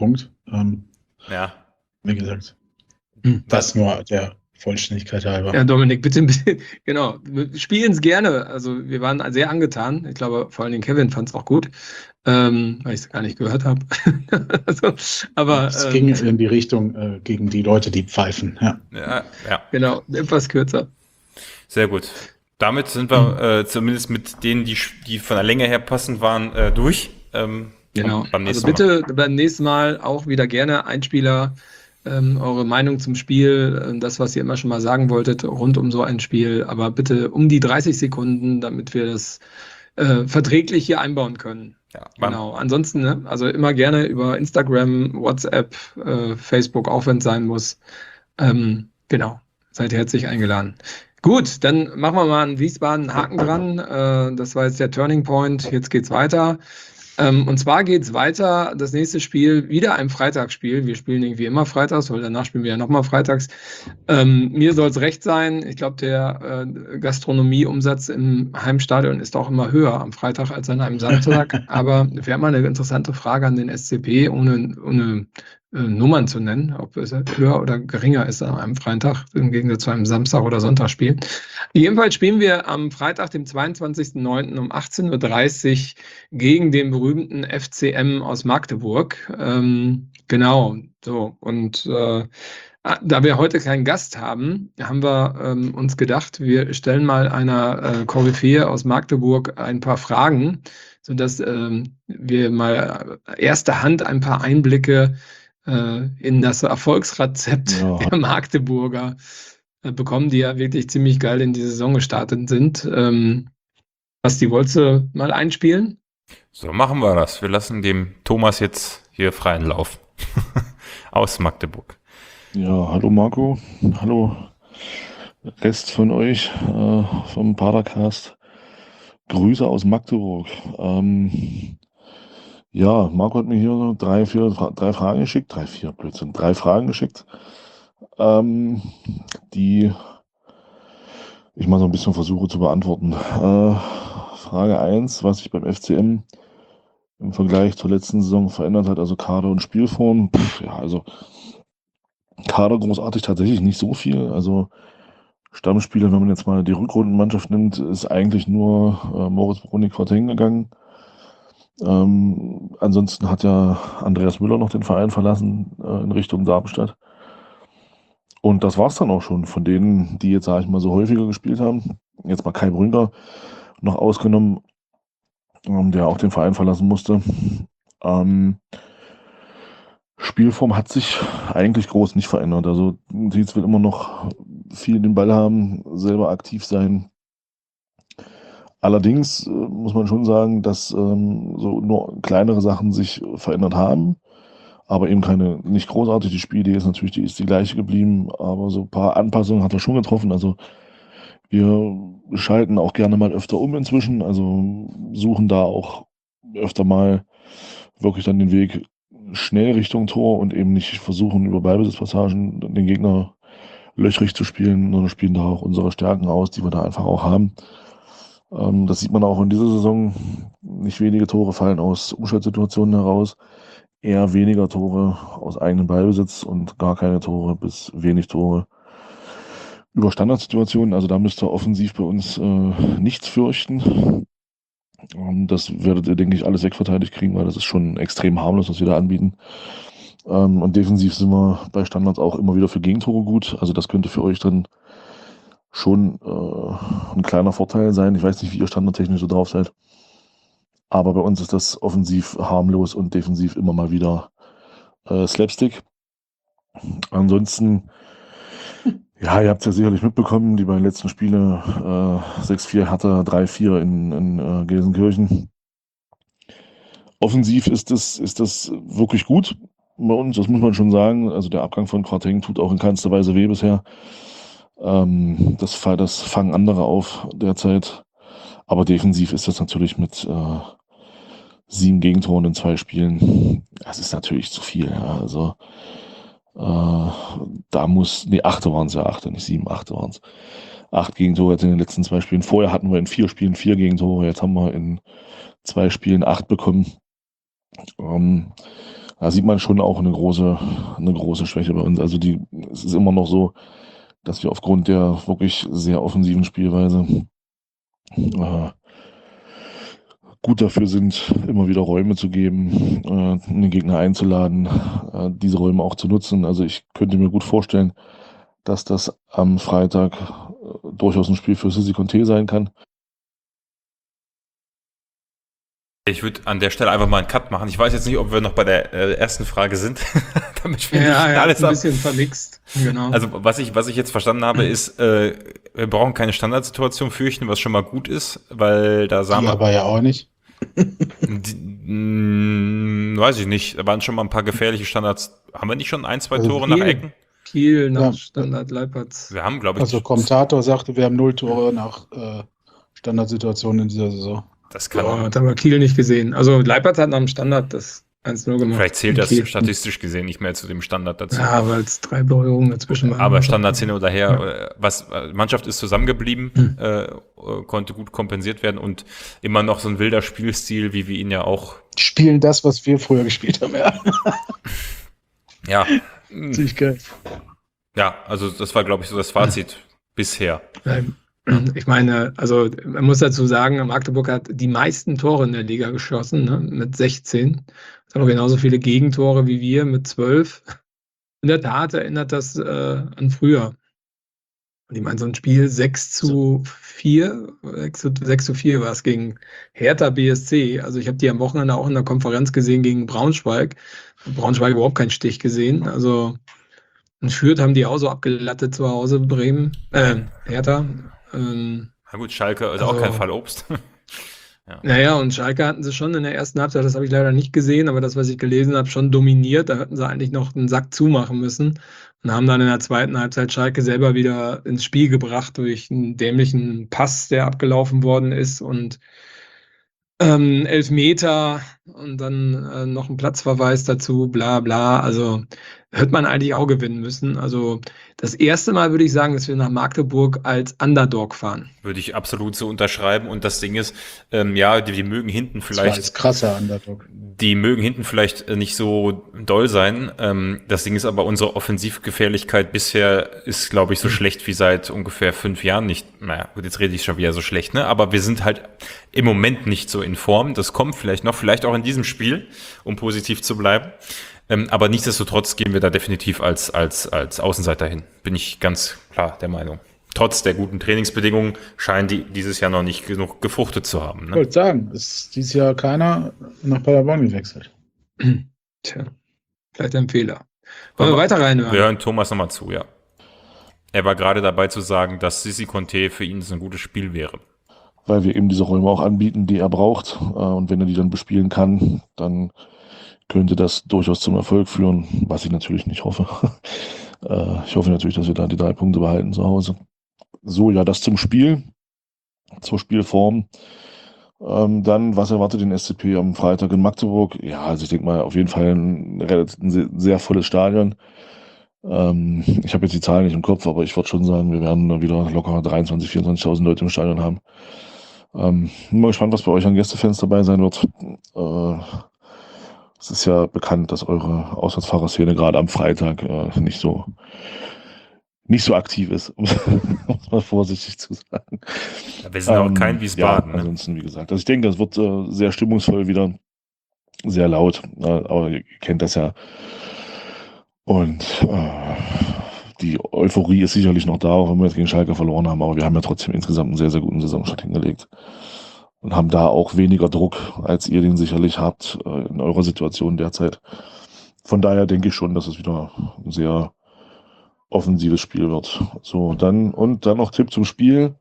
Ja. Wie gesagt. Das nur der Vollständigkeit halber. Ja, Dominik, bitte, genau. Wir spielen es gerne. Also wir waren sehr angetan. Ich glaube, vor allem Kevin fand es auch gut, weil ich es gar nicht gehört habe. Also, aber es ging in die Richtung gegen die Leute, die pfeifen. Ja. Genau, etwas kürzer. Sehr gut. Damit sind wir zumindest mit denen, die von der Länge her passend waren, durch. Genau. Also bitte beim nächsten Mal auch wieder gerne Einspieler, eure Meinung zum Spiel, das, was ihr immer schon mal sagen wolltet, rund um so ein Spiel, aber bitte um die 30 Sekunden, damit wir das verträglich hier einbauen können. Ja, genau. Ansonsten, ne, also immer gerne über Instagram, WhatsApp, Facebook, auch wenn es sein muss. Genau, seid herzlich eingeladen. Gut, dann machen wir mal an Wiesbaden einen Haken dran. Das war jetzt der Turning Point. Jetzt geht's weiter. Und zwar geht's weiter, das nächste Spiel, wieder ein Freitagsspiel. Wir spielen irgendwie immer freitags, weil danach spielen wir ja nochmal freitags. Mir soll es recht sein. Ich glaube, der Gastronomieumsatz im Heimstadion ist auch immer höher am Freitag als an einem Samstag. Aber wir haben mal eine interessante Frage an den SCP, ohne Nummern zu nennen, ob es höher oder geringer ist an einem Freitag im Gegensatz zu einem Samstag- oder Sonntagsspiel. Jedenfalls spielen wir am Freitag, dem 22.09. um 18:30 Uhr gegen den berühmten FCM aus Magdeburg. Genau, so. Und da wir heute keinen Gast haben, haben wir uns gedacht, wir stellen mal einer Koryphäe aus Magdeburg ein paar Fragen, sodass wir mal erster Hand ein paar Einblicke in das Erfolgsrezept der Magdeburger bekommen, die ja wirklich ziemlich geil in die Saison gestartet sind. Basti, wolltest du mal einspielen? So machen wir das. Wir lassen dem Thomas jetzt hier freien Lauf aus Magdeburg. Ja, hallo Marco, hallo Rest von euch vom Padercast. Grüße aus Magdeburg. Ja, Marco hat mir hier drei Fragen geschickt, drei Fragen geschickt, die ich mal so ein bisschen versuche zu beantworten. Frage 1, was sich beim FCM im Vergleich zur letzten Saison verändert hat, also Kader und Spielform. Also Kader großartig tatsächlich nicht so viel. Also Stammspieler, wenn man jetzt mal die Rückrundenmannschaft nimmt, ist eigentlich nur Moritz Brunnig-Quarteng gegangen. Ansonsten hat ja Andreas Müller noch den Verein verlassen in Richtung Darmstadt. Und das war's dann auch schon von denen, die jetzt, sage ich mal, so häufiger gespielt haben. Jetzt mal Kai Brünker noch ausgenommen. der auch den Verein verlassen musste. Spielform hat sich eigentlich groß nicht verändert. Also Tietz will immer noch viel den Ball haben, selber aktiv sein. Allerdings muss man schon sagen, dass so nur kleinere Sachen sich verändert haben, aber eben nicht großartig. Die Spielidee ist natürlich die gleiche geblieben, aber so ein paar Anpassungen hat er schon getroffen. Also wir schalten auch gerne mal öfter um inzwischen, also suchen da auch öfter mal wirklich dann den Weg schnell Richtung Tor und eben nicht versuchen, über Ballbesitzpassagen den Gegner löchrig zu spielen, sondern spielen da auch unsere Stärken aus, die wir da einfach auch haben. Das sieht man auch in dieser Saison. Nicht wenige Tore fallen aus Umschaltsituationen heraus, eher weniger Tore aus eigenem Ballbesitz und gar keine Tore bis wenig Tore über Standardsituationen. Also da müsst ihr offensiv bei uns nichts fürchten. Das werdet ihr, denke ich, alles wegverteidigt kriegen, weil das ist schon extrem harmlos, was wir da anbieten. Und defensiv sind wir bei Standards auch immer wieder für Gegentore gut. Also das könnte für euch dann schon ein kleiner Vorteil sein. Ich weiß nicht, wie ihr standardtechnisch so drauf seid. Aber bei uns ist das offensiv harmlos und defensiv immer mal wieder Slapstick. Ansonsten, ja, ihr habt es ja sicherlich mitbekommen, die beiden letzten Spiele 6-4 Hertha, 3-4 in Gelsenkirchen. Offensiv ist das wirklich gut bei uns, das muss man schon sagen. Also der Abgang von Quarteng tut auch in keinster Weise weh bisher. Das fangen andere auf derzeit. Aber defensiv ist das natürlich mit 7 Gegentoren in 2 Spielen. Das ist natürlich zu viel. Ja. Also da 8 waren es ja, 8, nicht 7, 8 waren es. 8 Gegentore jetzt in den letzten 2 Spielen. Vorher hatten wir in 4 Spielen 4 Gegentore. Jetzt haben wir in 2 Spielen 8 bekommen. Da sieht man schon auch eine große Schwäche bei uns. Also es ist immer noch so, dass wir aufgrund der wirklich sehr offensiven Spielweise gut dafür sind, immer wieder Räume zu geben, den Gegner einzuladen, diese Räume auch zu nutzen. Also ich könnte mir gut vorstellen, dass das am Freitag durchaus ein Spiel für Sissi Conte sein kann. Ich würde an der Stelle einfach mal einen Cut machen. Ich weiß jetzt nicht, ob wir noch bei der ersten Frage sind. Damit wir alles ein bisschen vermixt. Genau. Also was ich jetzt verstanden habe, ist, wir brauchen keine Standardsituation fürchten, was schon mal gut ist, weil da sagen wir... aber ja auch nicht. Weiß ich nicht. Da waren schon mal ein paar gefährliche Standards. Haben wir nicht schon 1, 2 Tore nach Ecken? Kiel nach Standard Leipertz. Wir haben, glaube ich... Also Kommentator sagte, wir haben 0 Tore nach Standardsituationen in dieser Saison. Das kann das haben wir Kiel nicht gesehen. Also Leipertz hat nach dem Standard das 1-0 gemacht. Vielleicht zählt das statistisch gesehen nicht mehr zu dem Standard dazu. Ja, weil es 3 Berührungen dazwischen waren. Aber Standards hin oder her, Mannschaft ist zusammengeblieben, konnte gut kompensiert werden und immer noch so ein wilder Spielstil, wie wir ihn ja auch... Die spielen das, was wir früher gespielt haben, ja. Ja. Ziemlich geil. Ja, also das war, glaube ich, so das Fazit bisher. Ich meine, also man muss dazu sagen, Magdeburg hat die meisten Tore in der Liga geschossen, ne, mit 16. Es haben genauso viele Gegentore wie wir mit 12. In der Tat erinnert das an früher. Und ich meine, so ein Spiel 6-4 war es gegen Hertha BSC. Also ich habe die am Wochenende auch in der Konferenz gesehen gegen Braunschweig. Braunschweig überhaupt keinen Stich gesehen. Also in Fürth haben die auch so abgelattet zu Hause, Bremen, Hertha. Na gut, Schalke ist auch kein Fallobst. Ja. Naja, und Schalke hatten sie schon in der ersten Halbzeit, das habe ich leider nicht gesehen, aber das, was ich gelesen habe, schon dominiert. Da hätten sie eigentlich noch einen Sack zumachen müssen und haben dann in der zweiten Halbzeit Schalke selber wieder ins Spiel gebracht durch einen dämlichen Pass, der abgelaufen worden ist und 11 Meter und dann noch ein Platzverweis dazu, bla bla. Also hätte man eigentlich auch gewinnen müssen. Also das erste Mal würde ich sagen, dass wir nach Magdeburg als Underdog fahren. Würde ich absolut so unterschreiben. Und das Ding ist, ja, die mögen hinten vielleicht... Das war krasser Underdog. Die mögen hinten vielleicht nicht so doll sein. Das Ding ist aber, unsere Offensivgefährlichkeit bisher ist, glaube ich, so schlecht wie seit ungefähr 5 Jahren nicht. Naja, gut, jetzt rede ich schon wieder so schlecht, ne? Aber wir sind halt im Moment nicht so in Form. Das kommt vielleicht noch, vielleicht auch in diesem Spiel, um positiv zu bleiben. Aber nichtsdestotrotz gehen wir da definitiv als Außenseiter hin. Bin ich ganz klar der Meinung. trotz der guten Trainingsbedingungen scheinen die dieses Jahr noch nicht genug gefruchtet zu haben. Ich wollte sagen, ist dieses Jahr keiner nach Paderborn gewechselt. Tja, vielleicht ein Fehler. Wollen wir weiter reinhören? Wir hören Thomas nochmal zu, ja. Er war gerade dabei zu sagen, dass Sissi Conte für ihn ein gutes Spiel wäre. Weil wir eben diese Räume auch anbieten, die er braucht. Und wenn er die dann bespielen kann, dann könnte das durchaus zum Erfolg führen, was ich natürlich nicht hoffe. Ich hoffe natürlich, dass wir da die 3 Punkte behalten zu Hause. So, ja, das zum Spiel, zur Spielform. Dann, was erwartet den SCP am Freitag in Magdeburg? Ja, also ich denke mal, auf jeden Fall ein sehr volles Stadion. Ich habe jetzt die Zahlen nicht im Kopf, aber ich würde schon sagen, wir werden da wieder locker 23.000, 24.000 Leute im Stadion haben. Bin mal gespannt, was bei euch an Gästefans dabei sein wird. Es ist ja bekannt, dass eure Auswärtsfahrerszene gerade am Freitag nicht so aktiv ist, um es mal vorsichtig zu sagen. Ja, wir sind auch kein Wiesbaden. Ja, ansonsten, wie gesagt. Also ich denke, das wird sehr stimmungsvoll wieder, sehr laut, aber ihr kennt das ja. Und die Euphorie ist sicherlich noch da, auch wenn wir jetzt gegen Schalke verloren haben, aber wir haben ja trotzdem insgesamt einen sehr, sehr guten Saisonstart hingelegt. Und haben da auch weniger Druck, als ihr den sicherlich habt in eurer Situation derzeit. Von daher denke ich schon, dass es wieder ein sehr offensives Spiel wird. So, dann noch Tipp zum Spiel.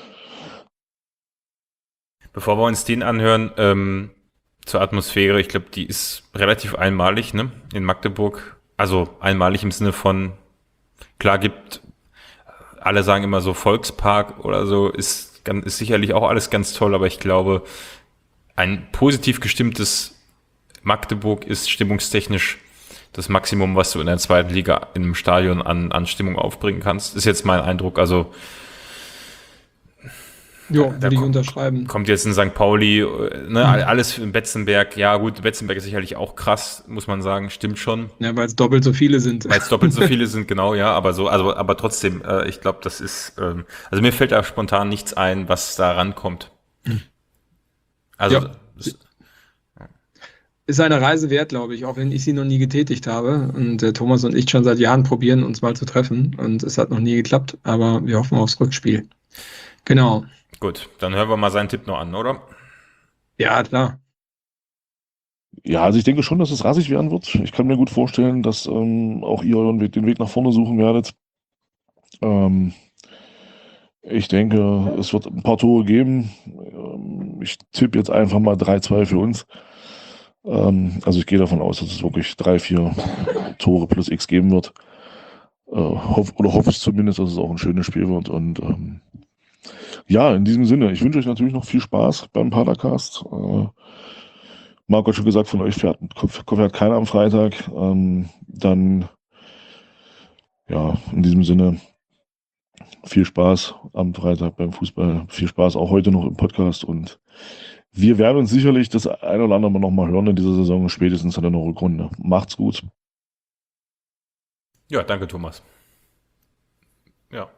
Bevor wir uns den anhören, zur Atmosphäre, ich glaube, die ist relativ einmalig, ne, in Magdeburg. Also einmalig im Sinne von, klar alle sagen immer so Volkspark oder so, ist sicherlich auch alles ganz toll, aber ich glaube, ein positiv gestimmtes Magdeburg ist stimmungstechnisch das Maximum, was du in der zweiten Liga in einem Stadion an Stimmung aufbringen kannst. Ist jetzt mein Eindruck. Also ja, würde ich unterschreiben. Kommt jetzt in St. Pauli, alles in Betzenberg. Ja gut, Betzenberg ist sicherlich auch krass, muss man sagen, stimmt schon. Ja, weil es doppelt so viele sind. Weil es doppelt so viele sind, genau, ja, aber trotzdem, ich glaube, das ist, also mir fällt da spontan nichts ein, was da rankommt. Also ja. Ist eine Reise wert, glaube ich, auch wenn ich sie noch nie getätigt habe. Und Thomas und ich schon seit Jahren probieren, uns mal zu treffen. Und es hat noch nie geklappt, aber wir hoffen aufs Rückspiel. Genau. Gut, dann hören wir mal seinen Tipp noch an, oder? Ja, klar. Ja, also ich denke schon, dass es rassig werden wird. Ich kann mir gut vorstellen, dass auch ihr den Weg nach vorne suchen werdet. Ich denke, es wird ein paar Tore geben. Ich tippe jetzt einfach mal 3-2 für uns. Also ich gehe davon aus, dass es wirklich 3-4 Tore plus X geben wird. Hoffe ich zumindest, dass es auch ein schönes Spiel wird. Und ja, in diesem Sinne, ich wünsche euch natürlich noch viel Spaß beim Padercast. Marco hat schon gesagt, von euch fährt keiner am Freitag. Dann, ja, in diesem Sinne, viel Spaß am Freitag beim Fußball. Viel Spaß auch heute noch im Podcast. Und wir werden uns sicherlich das ein oder andere Mal noch mal hören in dieser Saison, spätestens in der Rückrunde. Macht's gut. Ja, danke, Thomas. Ja.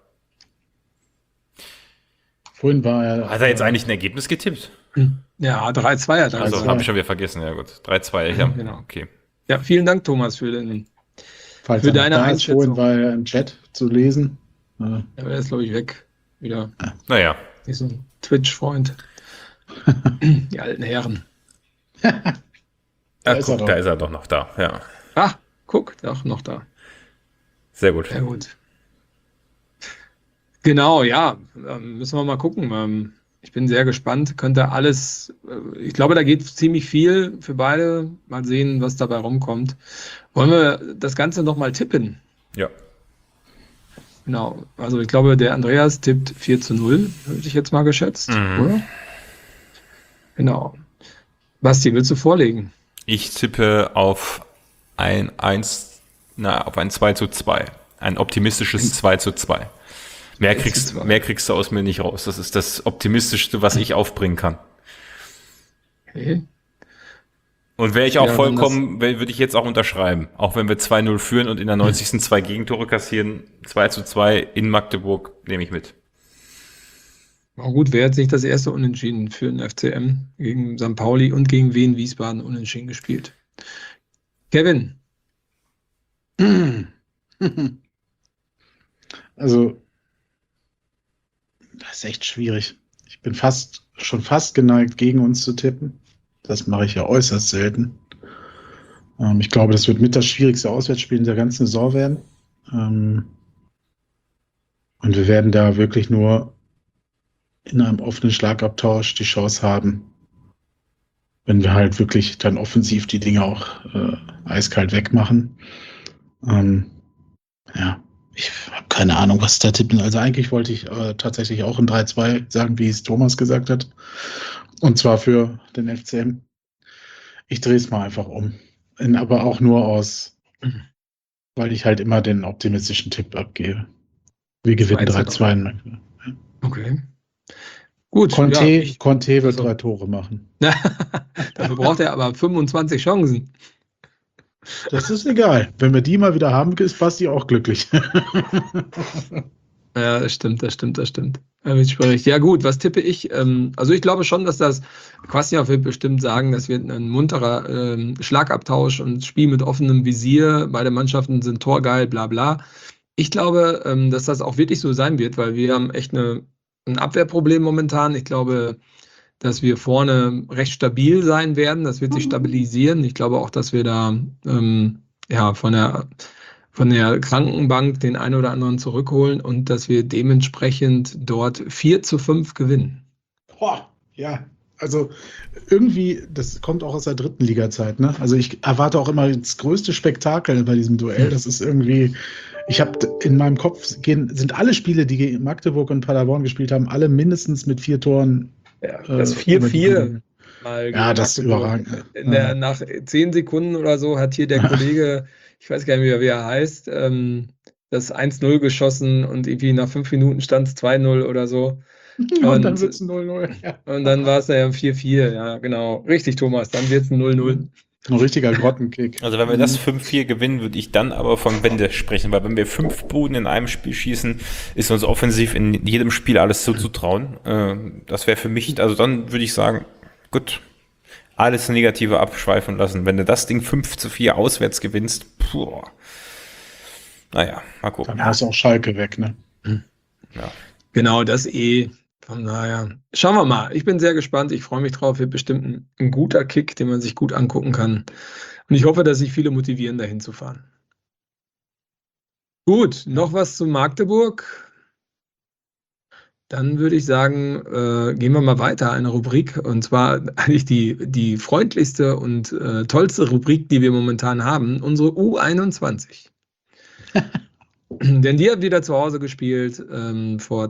Vorhin war er. Hat er jetzt eigentlich ein Ergebnis getippt? Ja, 3-2 hat er. Also habe ich schon wieder vergessen, ja gut. 3-2, ja. Genau. Okay. Ja, vielen Dank, Thomas, für deine Einschätzung. Vorhin war er im Chat zu lesen. Ja, aber er ist, glaube ich, weg. Wieder. Naja. Nicht so ein Twitch-Freund. Die alten Herren. Da ist er doch noch da, ja. Ah, guck, doch noch da. Sehr gut. Sehr gut. Genau, ja, müssen wir mal gucken. Ich bin sehr gespannt. Könnte alles, ich glaube, da geht ziemlich viel für beide. Mal sehen, was dabei rumkommt. Wollen wir das Ganze nochmal tippen? Ja. Genau, also ich glaube, der Andreas tippt 4-0, hätte ich jetzt mal geschätzt, oder? Genau. Basti, willst du vorlegen? Ich tippe auf ein 2-2. Ein optimistisches 2-2. Mehr kriegst du aus mir nicht raus. Das ist das Optimistischste, was ich aufbringen kann. Okay. Und wäre ich auch vollkommen, würde ich jetzt auch unterschreiben. Auch wenn wir 2-0 führen und in der 90. 2 Gegentore kassieren, 2-2 in Magdeburg, nehme ich mit. Oh gut, wäre jetzt nicht das erste Unentschieden für den FCM gegen St. Pauli und gegen Wien Wiesbaden unentschieden gespielt. Kevin. Also Das ist echt schwierig. Ich bin schon fast geneigt, gegen uns zu tippen. Das mache ich ja äußerst selten. Ich glaube, das wird mit das schwierigste Auswärtsspiel in der ganzen Saison werden. Und wir werden da wirklich nur in einem offenen Schlagabtausch die Chance haben, wenn wir halt wirklich dann offensiv die Dinge auch eiskalt wegmachen. Ja, ich habe keine Ahnung, was da tippen. Also eigentlich wollte ich tatsächlich auch ein 3-2 sagen, wie es Thomas gesagt hat. Und zwar für den FCM. Ich drehe es mal einfach um. Aber auch nur weil ich halt immer den optimistischen Tipp abgebe. Wir gewinnen 3-2. Okay. Gut. Conte wird 3 Tore machen. Dafür braucht er aber 25 Chancen. Das ist egal. Wenn wir die mal wieder haben, ist Basti auch glücklich. Ja, das stimmt. Ja gut, was tippe ich? Also ich glaube schon, dass das, Kwasniok wird bestimmt sagen, das wird ein munterer Schlagabtausch und Spiel mit offenem Visier. Beide Mannschaften sind torgeil, bla bla. Ich glaube, dass das auch wirklich so sein wird, weil wir haben echt ein Abwehrproblem momentan. Ich glaube, dass wir vorne recht stabil sein werden. Das wird sich stabilisieren. Ich glaube auch, dass wir da von der Krankenbank den einen oder anderen zurückholen und dass wir dementsprechend dort 4-5 gewinnen. Boah, ja, also irgendwie, das kommt auch aus der 3. Liga-Zeit, ne? Also ich erwarte auch immer das größte Spektakel bei diesem Duell. Das ist irgendwie, ich habe in meinem Kopf sind alle Spiele, die gegen Magdeburg und Paderborn gespielt haben, alle mindestens mit 4 Toren. Ja, das 4-4. Ja, das ist überragend. Nach 10 Sekunden oder so hat hier der Kollege, ich weiß gar nicht mehr, wie er heißt, das 1-0 geschossen und irgendwie nach 5 Minuten stand es 2-0 oder so. Und dann wird es 0-0. Ja. Und dann war es ja 4-4, ja genau. Richtig, Thomas, dann wird es 0-0. Ein richtiger Grottenkick. Also wenn wir das 5-4 gewinnen, würde ich dann aber von Wende sprechen, weil wenn wir 5 Buden in einem Spiel schießen, ist uns offensiv in jedem Spiel alles zuzutrauen. Das wäre für mich, also dann würde ich sagen, gut, alles Negative abschweifen lassen. Wenn du das Ding 5-4 auswärts gewinnst, naja, mal gucken. Dann hast du auch Schalke weg, ne? Ja. Genau, das Von daher, schauen wir mal. Ich bin sehr gespannt. Ich freue mich drauf. Wird bestimmt ein guter Kick, den man sich gut angucken kann. Und ich hoffe, dass sich viele motivieren, dahin zu fahren. Gut, noch was zu Magdeburg. Dann würde ich sagen, gehen wir mal weiter. Eine Rubrik, und zwar eigentlich die freundlichste und tollste Rubrik, die wir momentan haben, unsere U21. Denn die hat wieder zu Hause gespielt vor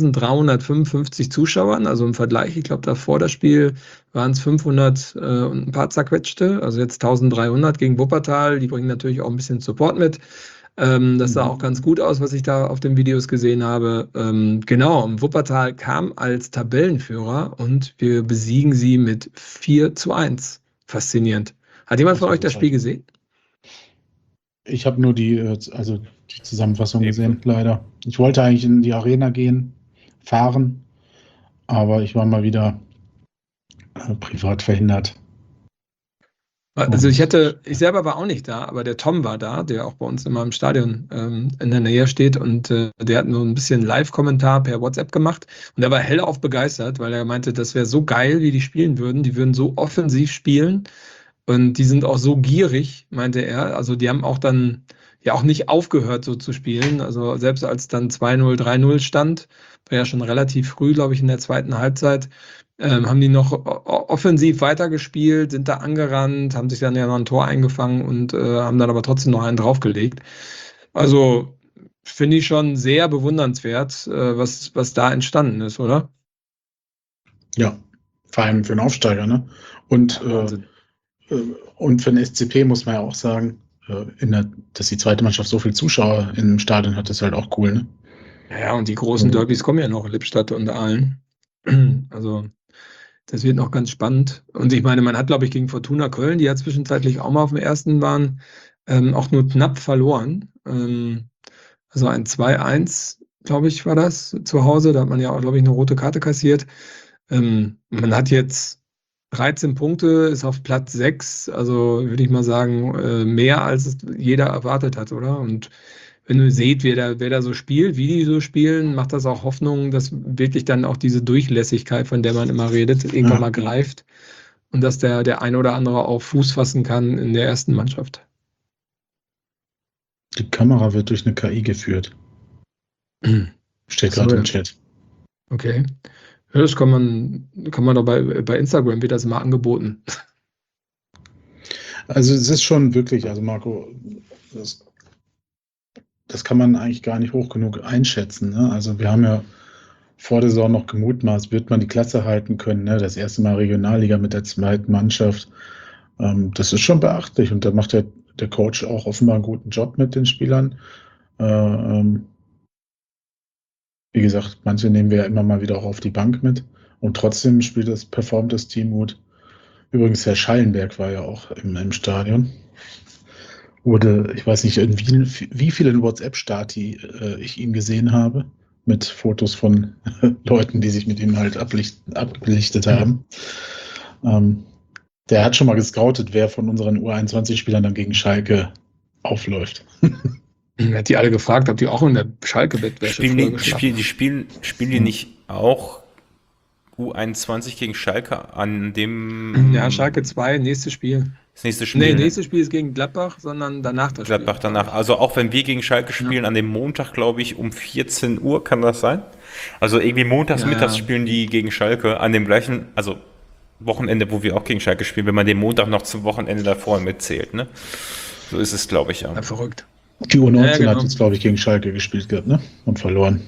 1355 Zuschauern, also im Vergleich, ich glaube, davor das Spiel waren es 500 und ein paar zerquetschte, also jetzt 1300 gegen Wuppertal, die bringen natürlich auch ein bisschen Support mit. Das sah auch ganz gut aus, was ich da auf den Videos gesehen habe. Genau, Wuppertal kam als Tabellenführer und wir besiegen sie mit 4-1. Faszinierend. Hat jemand von euch das Spiel gesehen? Ich habe nur die Zusammenfassung gesehen, leider. Ich wollte eigentlich in die Arena fahren, aber ich war mal wieder privat verhindert. Also ich selber war auch nicht da, aber der Tom war da, der auch bei uns immer im Stadion in der Nähe steht und der hat nur ein bisschen Live-Kommentar per WhatsApp gemacht und er war hellauf begeistert, weil er meinte, das wäre so geil, wie die spielen würden. Die würden so offensiv spielen und die sind auch so gierig, meinte er. Also die haben auch dann ja auch nicht aufgehört so zu spielen. Also selbst als dann 2-0, 3-0 stand, war ja schon relativ früh, glaube ich, in der zweiten Halbzeit, haben die noch offensiv weitergespielt, sind da angerannt, haben sich dann ja noch ein Tor eingefangen und haben dann aber trotzdem noch einen draufgelegt. Also finde ich schon sehr bewundernswert, was da entstanden ist, oder? Ja, vor allem für einen Aufsteiger, ne? Und für den SCP muss man ja auch sagen, dass die zweite Mannschaft so viele Zuschauer im Stadion hat, ist halt auch cool, ne? Ja, und die großen Derbys kommen ja noch, Lippstadt und Aalen. Also das wird noch ganz spannend. Und ich meine, man hat, glaube ich, gegen Fortuna Köln, die ja zwischenzeitlich auch mal auf dem ersten waren, auch nur knapp verloren. Also ein 2-1, glaube ich, war das zu Hause. Da hat man ja auch, glaube ich, eine rote Karte kassiert. Man hat jetzt 13 Punkte, ist auf Platz 6. Also würde ich mal sagen, mehr als es jeder erwartet hat, oder? Und wenn du seht, wer da so spielt, wie die so spielen, macht das auch Hoffnung, dass wirklich dann auch diese Durchlässigkeit, von der man immer redet, irgendwann mal greift und dass der ein oder andere auch Fuß fassen kann in der ersten Mannschaft. Die Kamera wird durch eine KI geführt. Steht gerade im Chat. Okay. Ja, das kann man doch bei Instagram, wird das immer angeboten. Also es ist schon wirklich, also Marco, das kann man eigentlich gar nicht hoch genug einschätzen. Ne? Also wir haben ja vor der Saison noch gemutmaßt, wird man die Klasse halten können. Ne? Das erste Mal Regionalliga mit der zweiten Mannschaft. Das ist schon beachtlich und da macht der Coach auch offenbar einen guten Job mit den Spielern. Wie gesagt, manche nehmen wir ja immer mal wieder auch auf die Bank mit und trotzdem performt das Team gut. Übrigens, Herr Schallenberg war ja auch im Stadion. Ich weiß nicht, wie vielen WhatsApp-Stati ich ihn gesehen habe, mit Fotos von Leuten, die sich mit ihm halt abgelichtet haben. Der hat schon mal gescoutet, wer von unseren U21-Spielern dann gegen Schalke aufläuft. Er hat die alle gefragt, ob die auch in der Schalke-Bettwäsche Spielen die nicht auch U21 gegen Schalke an dem... Ja, Schalke 2, nächstes Spiel. Das nächste Spiel? Nee, nächstes Spiel ist gegen Gladbach, sondern danach das Spiel. Gladbach danach. Also auch wenn wir gegen Schalke spielen, an dem Montag, glaube ich, um 14 Uhr, kann das sein? Also irgendwie mittags spielen die gegen Schalke an dem gleichen, also Wochenende, wo wir auch gegen Schalke spielen, wenn man den Montag noch zum Wochenende davor mitzählt, ne? So ist es, glaube ich, ja. Verrückt. Die U19 hat jetzt, glaube ich, gegen Schalke gespielt gehabt, ne? Und verloren.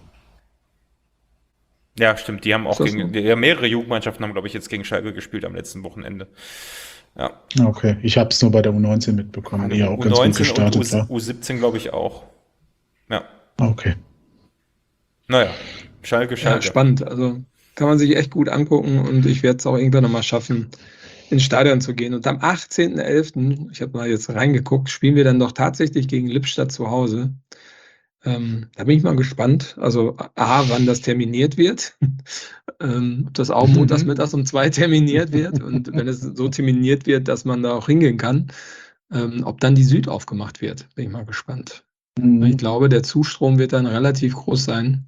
Ja, stimmt. Die haben auch mehrere Jugendmannschaften haben, glaube ich, jetzt gegen Schalke gespielt am letzten Wochenende. Ja. Okay, ich habe es nur bei der U19 mitbekommen, die ja auch ganz gut gestartet war. U17, glaube ich, auch. Ja. Okay. Naja, Schalke. Ja, spannend. Also kann man sich echt gut angucken und ich werde es auch irgendwann nochmal schaffen, ins Stadion zu gehen. Und am 18.11., ich habe mal jetzt reingeguckt, spielen wir dann doch tatsächlich gegen Lippstadt zu Hause. Da bin ich mal gespannt. Also wann das terminiert wird. Ob das auch montags mittags um 2 terminiert wird. Und wenn es so terminiert wird, dass man da auch hingehen kann, ob dann die Süd aufgemacht wird. Bin ich mal gespannt. Ich glaube, der Zustrom wird dann relativ groß sein.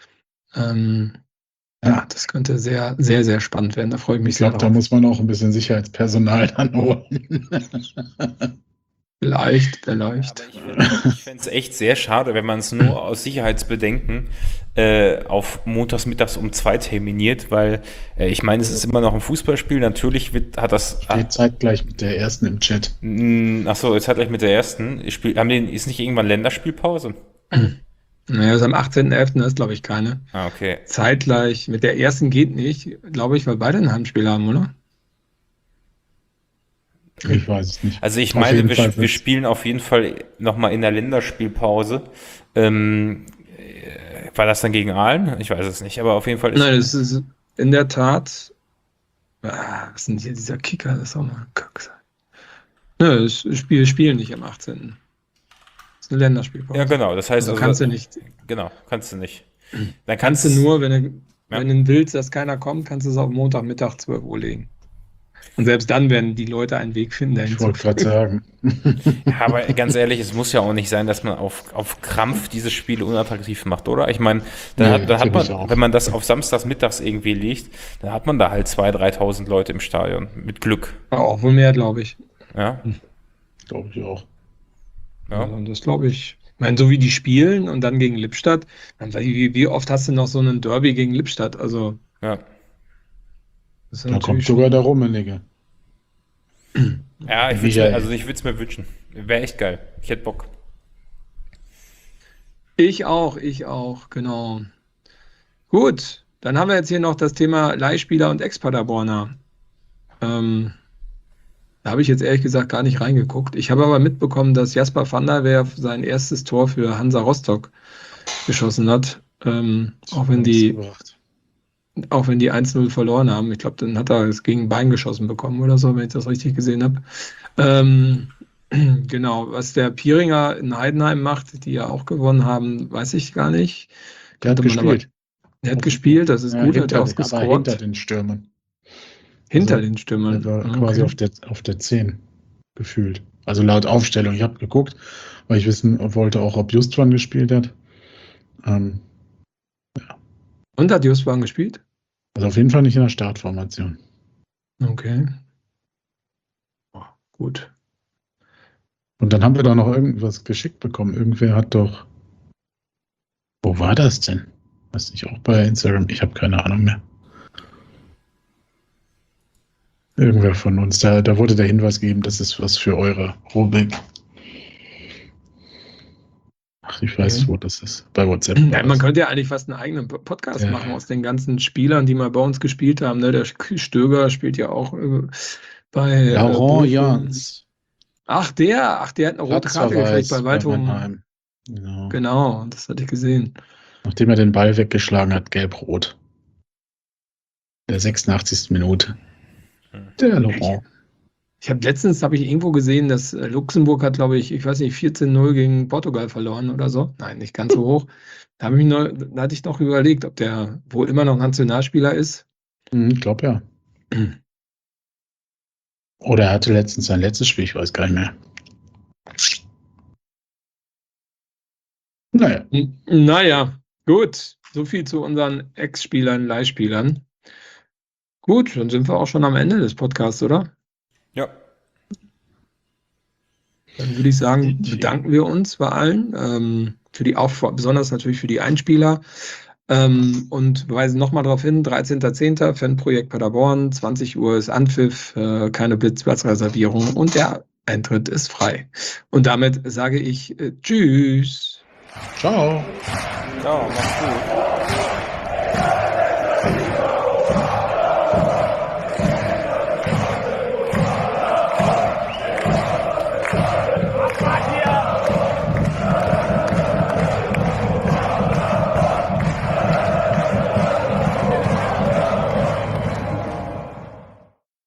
Ja, das könnte sehr, sehr, sehr spannend werden. Da freue ich mich sehr drauf. Da muss man auch ein bisschen Sicherheitspersonal dann holen. Vielleicht. Aber ich fände es echt sehr schade, wenn man es nur aus Sicherheitsbedenken auf montags mittags um 2 terminiert, weil ich meine, es ist immer noch ein Fußballspiel. Natürlich hat das... Steht zeitgleich mit der ersten im Chat. Achso, zeitgleich mit der ersten. Ist nicht irgendwann Länderspielpause? Naja, das am 18.11. ist, glaube ich, keine. Okay. Zeitgleich mit der ersten geht nicht, glaube ich, weil beide ein Heimspiel haben, oder? Ich weiß es nicht. Also ich meine, wir spielen auf jeden Fall nochmal in der Länderspielpause. War das dann gegen Aalen? Ich weiß es nicht, aber auf jeden Fall Nein, das ist in der Tat... was ist denn hier dieser Kicker? Das ist auch mal ein Kack. Nö, wir spielen nicht am 18. Das ist eine Länderspielpause. Ja, genau. Das heißt, also kannst du nicht. Genau, kannst du nicht. Dann kannst du nur, wenn du willst, dass keiner kommt, kannst du es auf Montagmittag 12 Uhr legen. Und selbst dann werden die Leute einen Weg finden, dahin zu gehen. Ich wollte gerade sagen. Ja, aber ganz ehrlich, es muss ja auch nicht sein, dass man auf Krampf diese Spiele unattraktiv macht, oder? Ich meine, dann hat man, wenn man das auf samstags mittags irgendwie legt, dann hat man da halt 2.000, 3.000 Leute im Stadion. Mit Glück. Auch wohl mehr, glaube ich. Ja. Glaube ich auch. Ja. Also das glaube ich. Ich meine, so wie die spielen und dann gegen Lippstadt, wie oft hast du noch so einen Derby gegen Lippstadt? Also. Ja. Da kommt sogar der Rummenigge. Ja, ich würde es mir wünschen. Wäre echt geil. Ich hätte Bock. Ich auch, genau. Gut, dann haben wir jetzt hier noch das Thema Leihspieler und Ex-Paderborner. Da habe ich jetzt ehrlich gesagt gar nicht reingeguckt. Ich habe aber mitbekommen, dass Jasper van der Werf sein erstes Tor für Hansa Rostock geschossen hat. Auch wenn die 1-0 verloren haben. Ich glaube, dann hat er es gegen Bein geschossen bekommen oder so, wenn ich das richtig gesehen habe. Genau, was der Pieringer in Heidenheim macht, die ja auch gewonnen haben, weiß ich gar nicht. Der hat gespielt. Der hat gespielt, das ist gut, hat er auch gescored. Hinter den Stürmern. Hinter den Stürmern. Der war quasi auf der 10 gefühlt. Also laut Aufstellung. Ich habe geguckt, weil ich wissen wollte auch, ob Justwan gespielt hat. Und hat Justwan gespielt? Also auf jeden Fall nicht in der Startformation. Okay. Oh, gut. Und dann haben wir da noch irgendwas geschickt bekommen. Irgendwer hat doch... Wo war das denn? Weiß nicht, auch bei Instagram? Ich habe keine Ahnung mehr. Irgendwer von uns. Da wurde der Hinweis gegeben, das ist was für eure Rubrik. Ach, ich weiß, wo das ist. Bei WhatsApp. Ja, man könnte ja eigentlich fast einen eigenen Podcast machen aus den ganzen Spielern, die mal bei uns gespielt haben. Ne? Der Stöger spielt ja auch bei Laurent Jans. Ach, der hat eine rote Karte gekriegt bei Waldhof. Genau, das hatte ich gesehen. Nachdem er den Ball weggeschlagen hat, gelb-rot. Der 86. Minute. Der Laurent. Letztens habe ich irgendwo gesehen, dass Luxemburg hat, glaube ich weiß nicht, 14-0 gegen Portugal verloren oder so. Nein, nicht ganz so hoch. Da hatte ich noch überlegt, ob der wohl immer noch Nationalspieler ist. Ich glaube ja. Oder er hatte letztens sein letztes Spiel, ich weiß gar nicht mehr. Naja, gut. So viel zu unseren Ex-Spielern, Leihspielern. Gut, dann sind wir auch schon am Ende des Podcasts, oder? Ja. Dann würde ich sagen, bedanken wir uns bei allen, besonders natürlich für die Einspieler, und weisen nochmal darauf hin, 13.10. Fanprojekt Paderborn, 20 Uhr ist Anpfiff, keine Blitzplatzreservierung und der Eintritt ist frei. Und damit sage ich Tschüss. Ciao. Ciao, mach's gut.